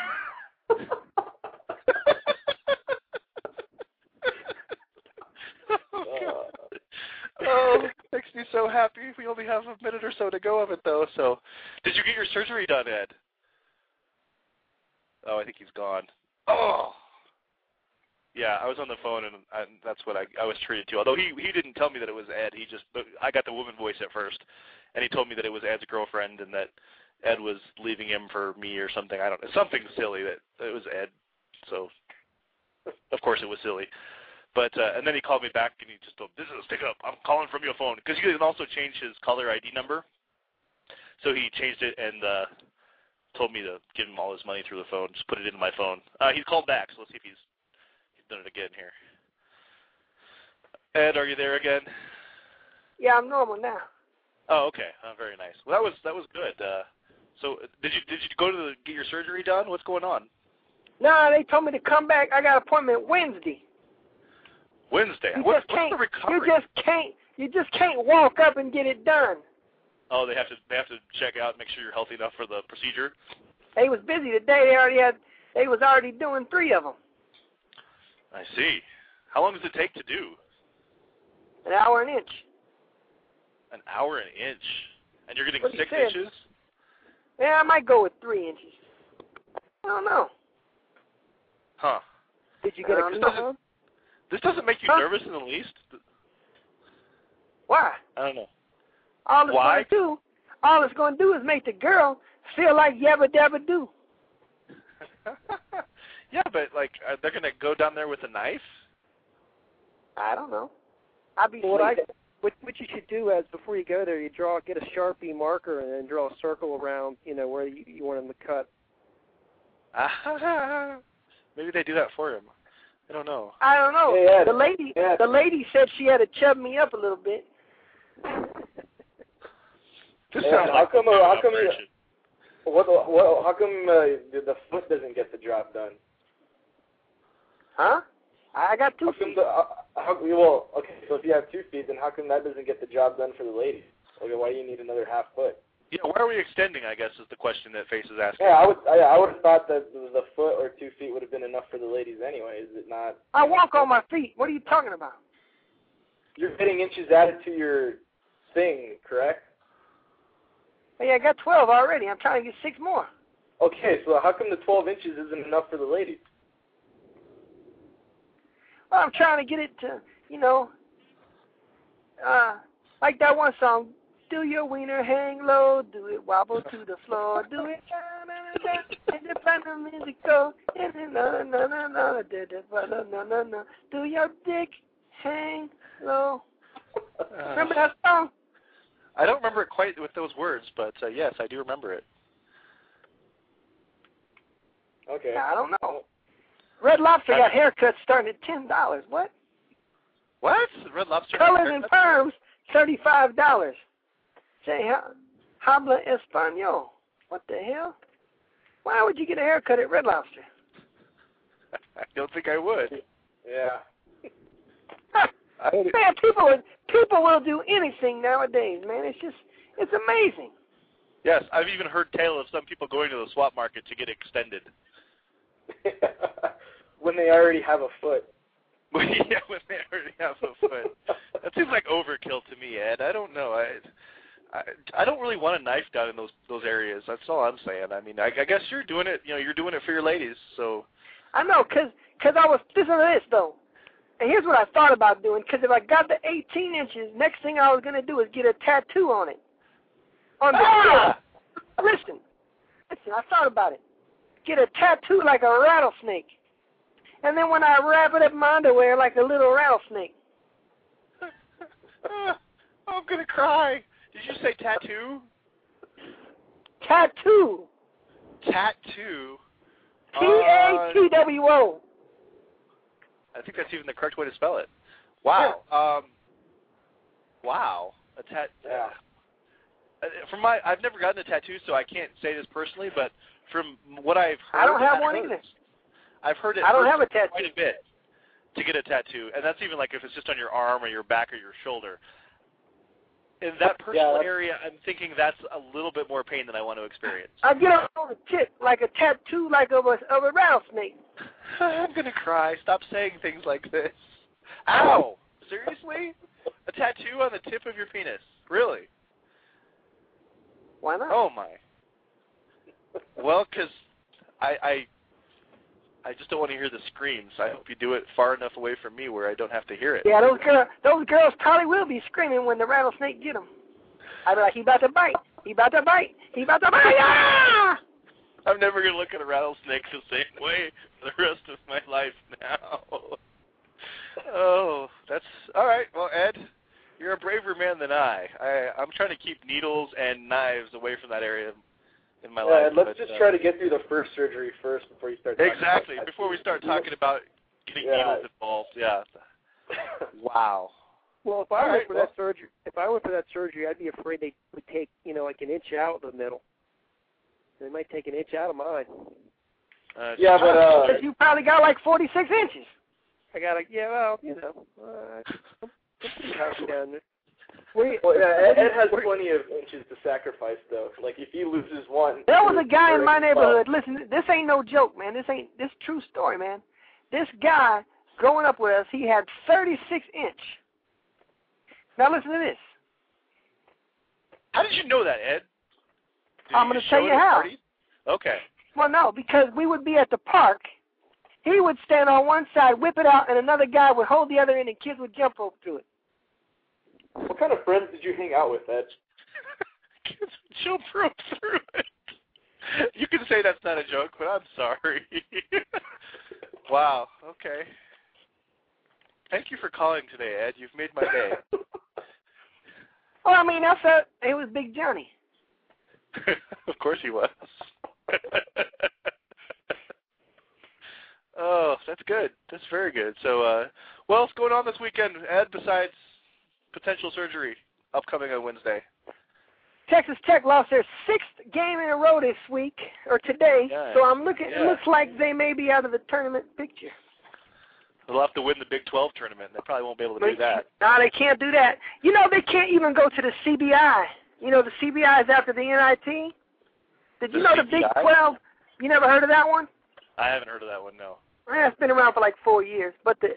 Oh, makes me so happy. We only have a minute or so to go of it, though. So, did you get your surgery done, Ed? Oh, I think he's gone. Oh. Yeah, I was on the phone, and that's what I was treated to. Although he didn't tell me that it was Ed. But I got the woman voice at first, and he told me that it was Ed's girlfriend and that Ed was leaving him for me or something. I don't know, something silly that it was Ed. So, of course, it was silly. But and then he called me back and he just told me, "This is a stick up. I'm calling from your phone," because he can also change his caller ID number. So he changed it and told me to give him all his money through the phone. Just put it into my phone. He called back, so let's see if he's done it again here. Ed, are you there again? Yeah, I'm normal now. Oh, okay. Very nice. Well, that was good. So did you go to get your surgery done? What's going on? No, they told me to come back. I got an appointment Wednesday. Wednesday. What's the recovery? You just can't walk up and get it done. Oh, they have to check out and make sure you're healthy enough for the procedure. They was busy today. They was already doing 3 of them. I see. How long does it take to do? An hour an inch. An hour an inch, and you're getting 6 inches? Yeah, I might go with 3 inches. I don't know. Huh. Did you get a This doesn't make you nervous in the least? Why? I don't know. All it's going to do is make the girl feel like yabba dabba do. Yeah, but they're going to go down there with a knife? I don't know. I'll be What you should do is before you go there, get a Sharpie marker and then draw a circle around, where you want him to cut. Maybe they do that for him. I don't know. I don't know. Yeah, the lady said she had to chub me up a little bit. How come the foot doesn't get the job done? Huh? I got 2 feet. Okay, so if you have 2 feet, then how come that doesn't get the job done for the ladies? Okay, why do you need another half foot? Yeah, why are we extending, I guess, is the question that Face is asking. Yeah, I would have thought that the foot or 2 feet would have been enough for the ladies anyway, is it not? I walk on my feet. What are you talking about? You're getting inches added to your thing, correct? Hey, I got 12 already. I'm trying to get 6 more. Okay, so how come the 12 inches isn't enough for the ladies? Well, I'm trying to get it to, like that one song, do your wiener hang low, do it wobble to the floor, do it and the final music go, do your dick hang low. Remember that song? I don't remember it quite with those words, but yes, I do remember it. Okay. I don't know. Red Lobster got haircuts starting at $10. What? What? Red Lobster? Colors and perms, $35. Say, habla español. What the hell? Why would you get a haircut at Red Lobster? I don't think I would. Yeah. Man, people will do anything nowadays, man. It's amazing. Yes, I've even heard tale of some people going to the swap market to get extended. When they already have a foot. Yeah, when they already have a foot. That seems like overkill to me, Ed. I don't know. I don't really want a knife down in those areas. That's all I'm saying. I mean, I guess you're doing it. You're doing it for your ladies. So. I know, cause I was listen to this though. And here's what I thought about doing. Cause if I got the 18 inches, next thing I was gonna do is get a tattoo on it. On the Listen, I thought about it. Get a tattoo like a rattlesnake. And then when I wrap it up in my underwear like a little rattlesnake. I'm going to cry. Did you say tattoo? Tattoo. Tattoo. T-A-T-W-O. I think that's even the correct way to spell it. Wow. Yeah. Wow. I've never gotten a tattoo, so I can't say this personally, but from what I've heard, I don't have one either. I've heard it. I don't have a tattoo. Quite a bit to get a tattoo, and that's even like if it's just on your arm or your back or your shoulder. In that personal area, I'm thinking that's a little bit more pain than I want to experience. I get on the tip like a tattoo, like of a rattlesnake. I'm gonna cry. Stop saying things like this. Ow! Seriously? A tattoo on the tip of your penis? Really? Why not? Oh my. Well, because I just don't want to hear the screams. I hope you do it far enough away from me where I don't have to hear it. Yeah, those girls probably will be screaming when the rattlesnake get them. I'd be like, he about to bite. He about to bite. He about to bite. Ah! I'm never going to look at a rattlesnake the same way for the rest of my life now. Oh, that's all right. Well, Ed, you're a braver man than I'm trying to keep needles and knives away from that area in my life. Let's just try to get through the first surgery first before you start talking exactly, about before we start talking about getting needles involved. Yeah. Wow. Well, if I went for that surgery, I'd be afraid they would take, like an inch out of the middle. They might take an inch out of mine. But you probably got like 46 inches. I got I'm pretty happy down there. Ed has plenty of inches to sacrifice, though. Like, if he loses one... There was a guy in my neighborhood, listen, this ain't no joke, man. This true story, man. This guy, growing up with us, he had 36 inch. Now listen to this. How did you know that, Ed? I'm going to tell you how. Okay. Well, no, because we would be at the park. He would stand on one side, whip it out, and another guy would hold the other end, and kids would jump rope through it. What kind of friends did you hang out with, Ed? Kids would jump rope through it. You can say that's not a joke, but I'm sorry. Wow. Okay. Thank you for calling today, Ed. You've made my day. Well, I mean, it was Big Johnny. Of course he was. Oh, that's good. That's very good. So, what else going on this weekend, Ed, besides potential surgery upcoming on Wednesday? Texas Tech lost their 6th game in a row this week, or today, so I'm looking. It looks like they may be out of the tournament picture. They'll have to win the Big 12 tournament. They probably won't be able to do that. No, they can't do that. They can't even go to the CBI. The CBI is after the NIT. Did you know the Big 12? You never heard of that one? I haven't heard of that one, no. It's been around for like 4 years. But the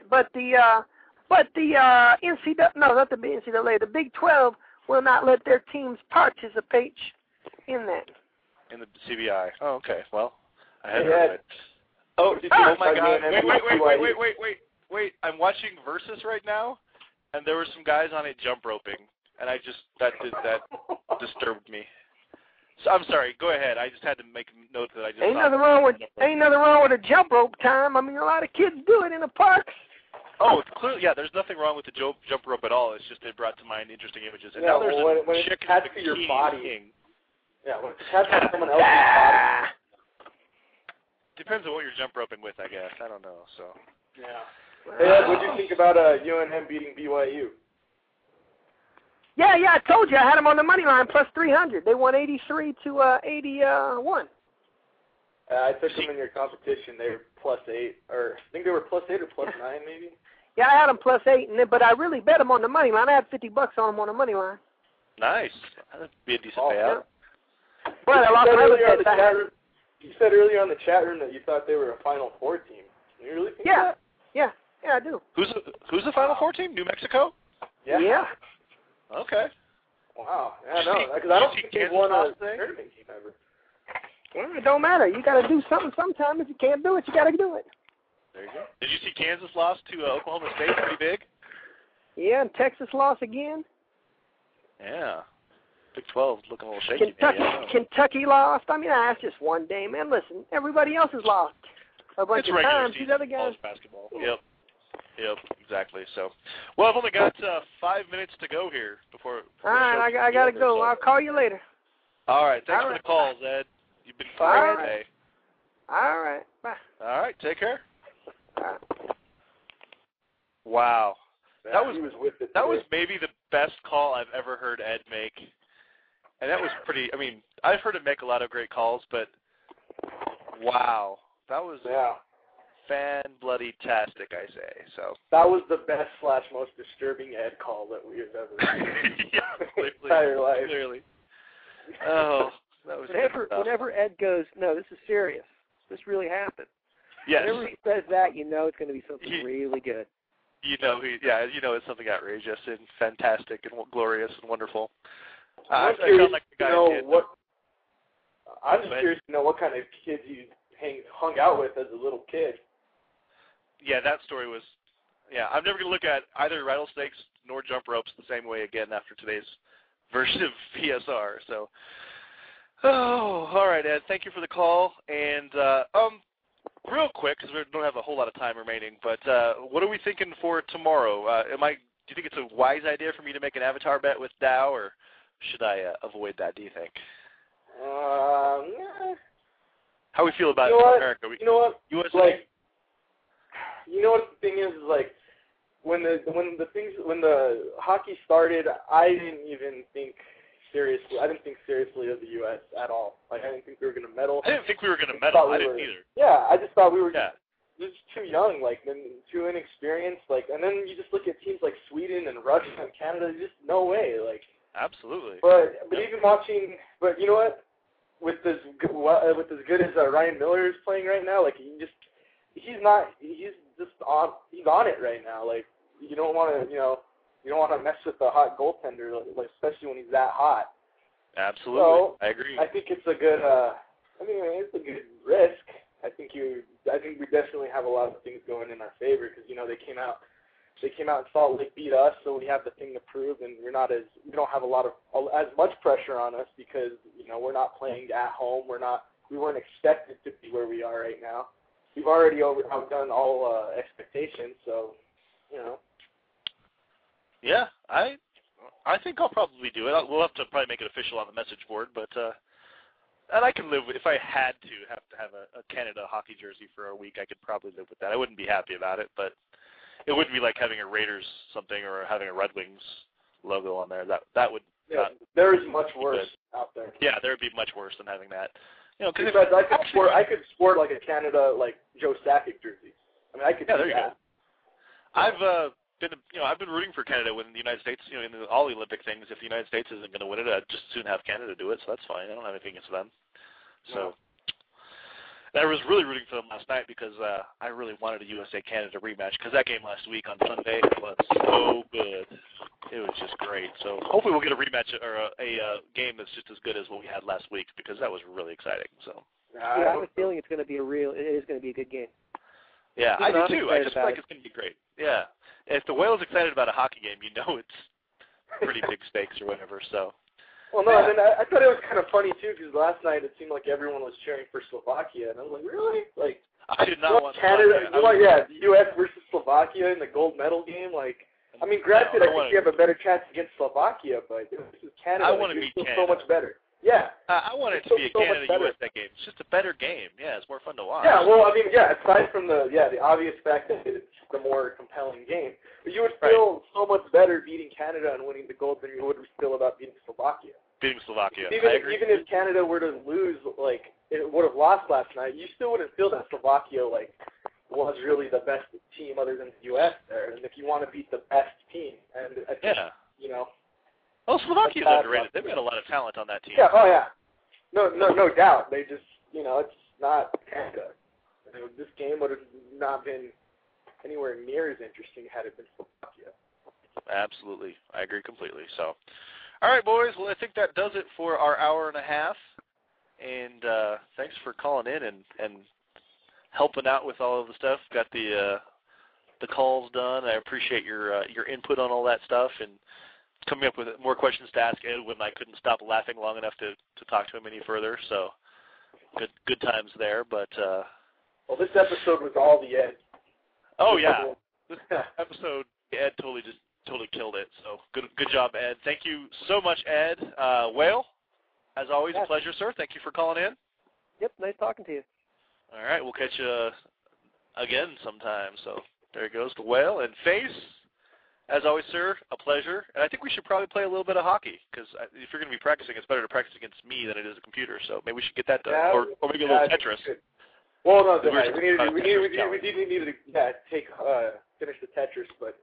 NCAA, no, not the NCAA, the Big 12 will not let their teams participate in that. In the CBI. Oh, okay. Well, I hadn't heard of it. Oh my God! Wait! I'm watching Versus right now, and there were some guys on it jump roping, and that disturbed me. So I'm sorry. Go ahead. I just had to make a note that I just. Ain't nothing wrong with a jump rope time. I mean, a lot of kids do it in the parks. Oh, clearly, yeah. There's nothing wrong with the jump rope at all. It's just it brought to mind interesting images. And now there's when a chick it's attached to your body. Yeah, when it's attached to someone else's body. Depends on what you're jump roping with, I guess. I don't know. So. Yeah. Hey, Ed, what do you think about UNM beating BYU? Yeah, I told you I had them on the money line plus 300. They won 83 to 81. I took them in your competition. They were plus 8, or I think they were plus 8 or plus 9, maybe. Yeah, I had them plus 8, but I really bet them on the money line. I had $50 on them on the money line. Nice. That'd be a decent payout. Yeah. Well, I lost my other bets. You said earlier on the chat room that you thought they were a Final Four team. Do you really think that? Yeah, I do. Who's the Final Four team? New Mexico? Yeah. Okay. Wow. Yeah, no, because I don't think they've won a tournament game ever. Well, it don't matter. You got to do something sometime. If you can't do it, you got to do it. There you go. Did you see Kansas lost to Oklahoma State pretty big? Yeah, and Texas lost again. Yeah. Big 12 looking a little shaky. Kentucky lost. I mean, that's just one day, man. Listen, everybody else has lost a bunch of times. These other guys. Basketball. Yep, exactly. So, well, I've only got 5 minutes to go here before all right, I got to go. I'll call you later. All right, thanks for the calls, Ed. You've been fine today. All right, bye. All right, take care. All right. Wow. Man, that was maybe the best call I've ever heard Ed make. And that was pretty, I mean, I've heard him make a lot of great calls, but wow. That was fan-bloody-tastic, I say. So that was the best / most disturbing Ed call that we have ever heard entire life. Clearly. Oh, that was whenever Ed goes, no, this is serious. This really happened. Yes. Whenever he says that, you know it's going to be something really good. You know it's something outrageous and fantastic and glorious and wonderful. I'm just curious to know what kind of kids you hung out with as a little kid. Yeah, that story was. Yeah, I'm never going to look at either rattlesnakes nor jump ropes the same way again after today's version of PSR. So, all right, Ed. Thank you for the call. And real quick, because we don't have a whole lot of time remaining, but what are we thinking for tomorrow? Do you think it's a wise idea for me to make an avatar bet with Dow, or should I avoid that? Do you think? How we feel about it in America? You know what? USA? Like, you know what the thing is? Like, when the hockey started, I didn't even think seriously. I didn't think seriously of the U.S. at all. Like, I didn't think we were going to medal. I didn't think we were going to medal. I didn't either. Yeah, I just thought we were just too young, like, and too inexperienced. Like, and then you just look at teams like Sweden and Russia and Canada. Just no way. Like, absolutely. But even watching, but you know what? With as good as Ryan Miller is playing right now, like he's on it right now. Like, you don't want to mess with a hot goaltender, like, especially when he's that hot. Absolutely, so, I agree. I think it's a good. It's a good risk. I think we definitely have a lot of things going in our favor because they came out and Salt Lake beat us, so we have the thing to prove, and we don't have as much pressure on us because we're not playing at home. We weren't expected to be where we are right now. We've already outdone all expectations, so Yeah, I think I'll probably do it. We'll have to probably make it official on the message board, but and I can live with, if I had to have a Canada hockey jersey for a week, I could probably live with that. I wouldn't be happy about it, but it wouldn't be like having a Raiders something or having a Red Wings logo on there. That would there is much worse out there. Yeah, there would be much worse than having that. Because I could sport like a Canada like Joe Sakic jersey. I mean, I could do there you that. go. I've been rooting for Canada when the United States, in all the Olympic things. If the United States isn't going to win it, I'd just soon have Canada do it. So that's fine. I don't have anything against them. So I was really rooting for them last night because I really wanted a USA-Canada rematch because that game last week on Sunday was so good. It was just great. So hopefully we'll get a rematch or a game that's just as good as what we had last week because that was really exciting. So I have a feeling it is going to be a good game. Yeah, I do too. I just feel like it. it's going to be great. Yeah. If the whale's excited about a hockey game, it's pretty big stakes or whatever. So. Well, no, and then I thought it was kind of funny too because last night it seemed like everyone was cheering for Slovakia, and I was like, really? Like, I did not want Canada. The U.S. versus Slovakia in the gold medal game. Like, I mean, granted, I think you have a better chance against Slovakia, but this is Canada. I want to beat Canada. So much better. Yeah. I want it to be a Canada-USA game. It's just a better game. Yeah, it's more fun to watch. Yeah, well, I mean, aside from the obvious fact that it's the more compelling game, but you would feel so much better beating Canada and winning the gold than you would feel about beating Slovakia. Beating Slovakia. Even if Canada were to lose, like, it would have lost last night, you still wouldn't feel that Slovakia, like, was really the best team other than the U.S. there. And if you want to beat the best team, and I think, Well, Slovakia's underrated. They've got a lot of talent on that team. Yeah, No doubt. They just, it's not Canada. This game would have not been anywhere near as interesting had it been Slovakia. Absolutely. I agree completely. So, all right, boys. Well, I think that does it for our hour and a half. And thanks for calling in and helping out with all of the stuff. Got the calls done. I appreciate your input on all that stuff and coming up with more questions to ask Ed when I couldn't stop laughing long enough to talk to him any further. So good times there. But well, this episode was all the Ed. Oh yeah, this episode Ed totally killed it. So good job, Ed. Thank you so much, Ed. Whale, as always, a pleasure, sir. Thank you for calling in. Yep, nice talking to you. All right, we'll catch you again sometime. So there goes the Whale. And Face, as always, sir, a pleasure. And I think we should probably play a little bit of hockey because if you're going to be practicing, it's better to practice against me than it is a computer. So maybe we should get that done, or maybe a little Tetris. Well, no, we need to finish the Tetris, but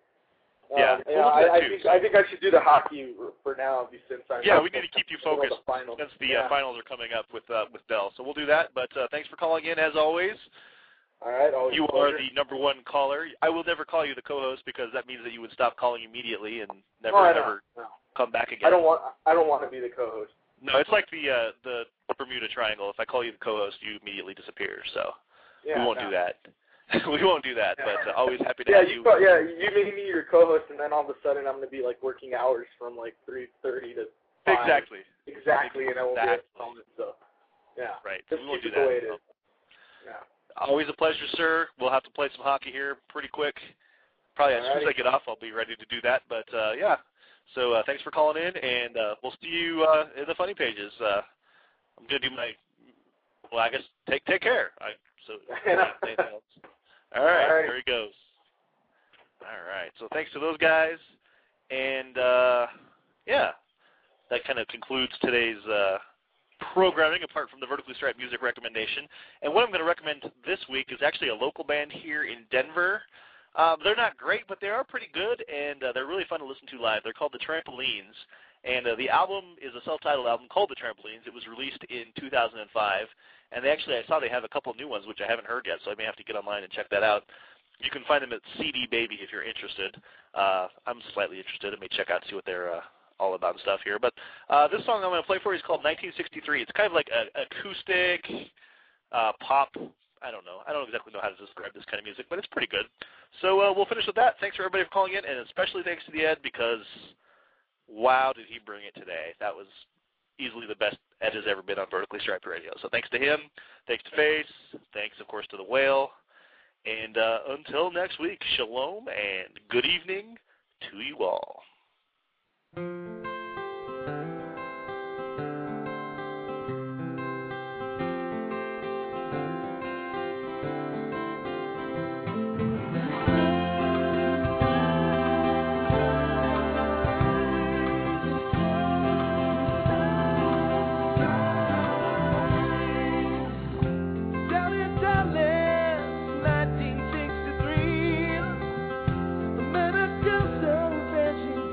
I think I should do the hockey for now since I'm. Yeah, we need to keep you focused since the finals are coming up with Bell. So we'll do that. But thanks for calling in as always. All right, always you are the number one caller. I will never call you the co-host because that means that you would stop calling immediately and never come back again. I don't want to be the co-host. No, it's like the Bermuda Triangle. If I call you the co-host, you immediately disappear. So we won't do that. We won't do that. But always happy to have you. You made me your co-host, and then all of a sudden I'm going to be like working hours from like 3:30 to Exactly. And I won't be able to tell it. So, yeah. Right. Just we won't keep do it the way that. it is. Yeah. Always a pleasure, sir. We'll have to play some hockey here pretty quick. Probably as soon as I get off, I'll be ready to do that. But, yeah. So thanks for calling in, and we'll see you in the funny pages. I'm going to do my, well, I guess, take care. All right, here he goes. All right, so thanks to those guys. And, yeah, that kind of concludes today's programming, apart from the Vertically Striped music recommendation. And what I'm going to recommend this week is actually a local band here in Denver. They're not great, but they are pretty good, and they're really fun to listen to live. They're called The Trampolines, and the album is a self-titled album called The Trampolines. It was released in 2005, and I saw they have a couple new ones, which I haven't heard yet, so I may have to get online and check that out. You can find them at CD Baby if you're interested. I'm slightly interested. I may check out and see what they're all about and stuff here. But this song I'm going to play for you is called 1963. It's kind of like acoustic pop. I don't know. I don't exactly know how to describe this kind of music, but it's pretty good. So we'll finish with that. Thanks for everybody for calling in, and especially thanks to the Ed, because wow, did he bring it today. That was easily the best Ed has ever been on Vertically Striped Radio. So thanks to him. Thanks to Face. Thanks, of course, to the Whale. And until next week, shalom and good evening to you all. Salvation.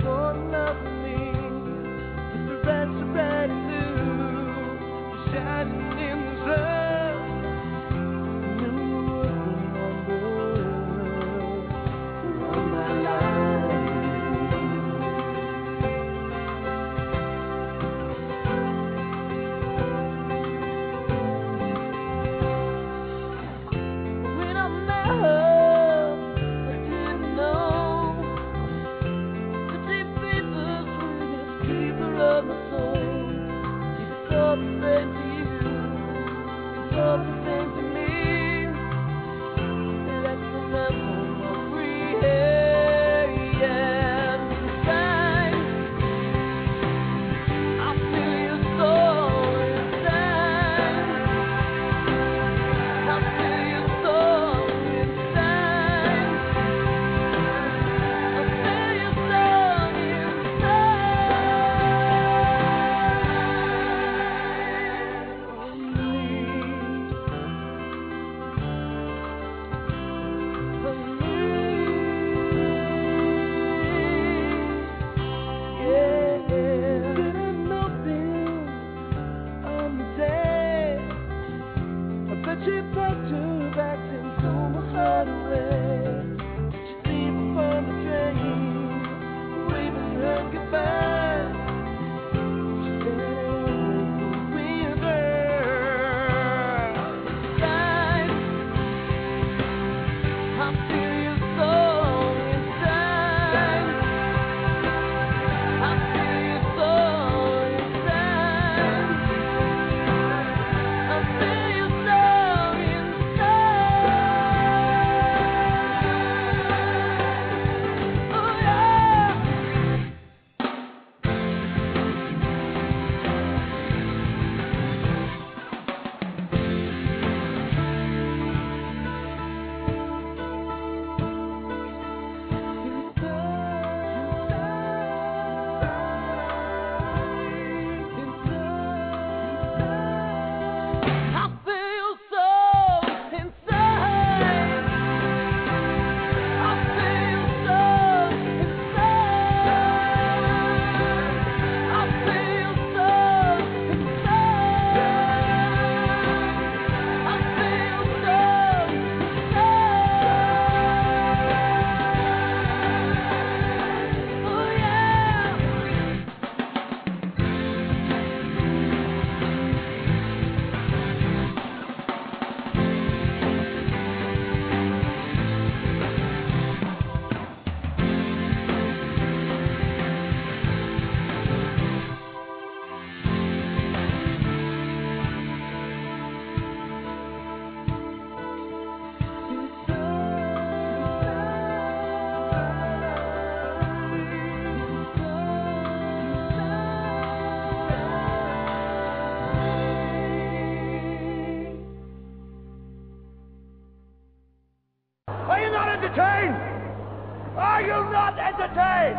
entertained? Are you not entertained?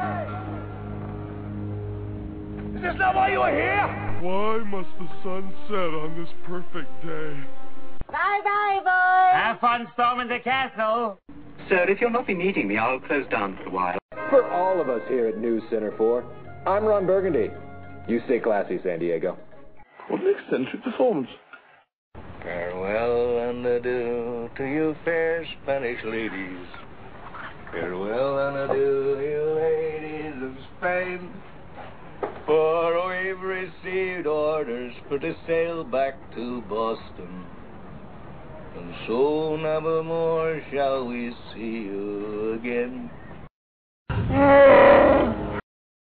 Is this not why you are here? Why must the sun set on this perfect day? Bye-bye, boys. Have fun storming the castle. Sir, if you'll not be needing me, I'll close down for a while. For all of us here at News Center 4, I'm Ron Burgundy. You stay classy, San Diego. What an eccentric performance. Farewell and adieu to you fair Spanish ladies. Farewell and adieu, you ladies of Spain. For we've received orders for to sail back to Boston. And so never more shall we see you again.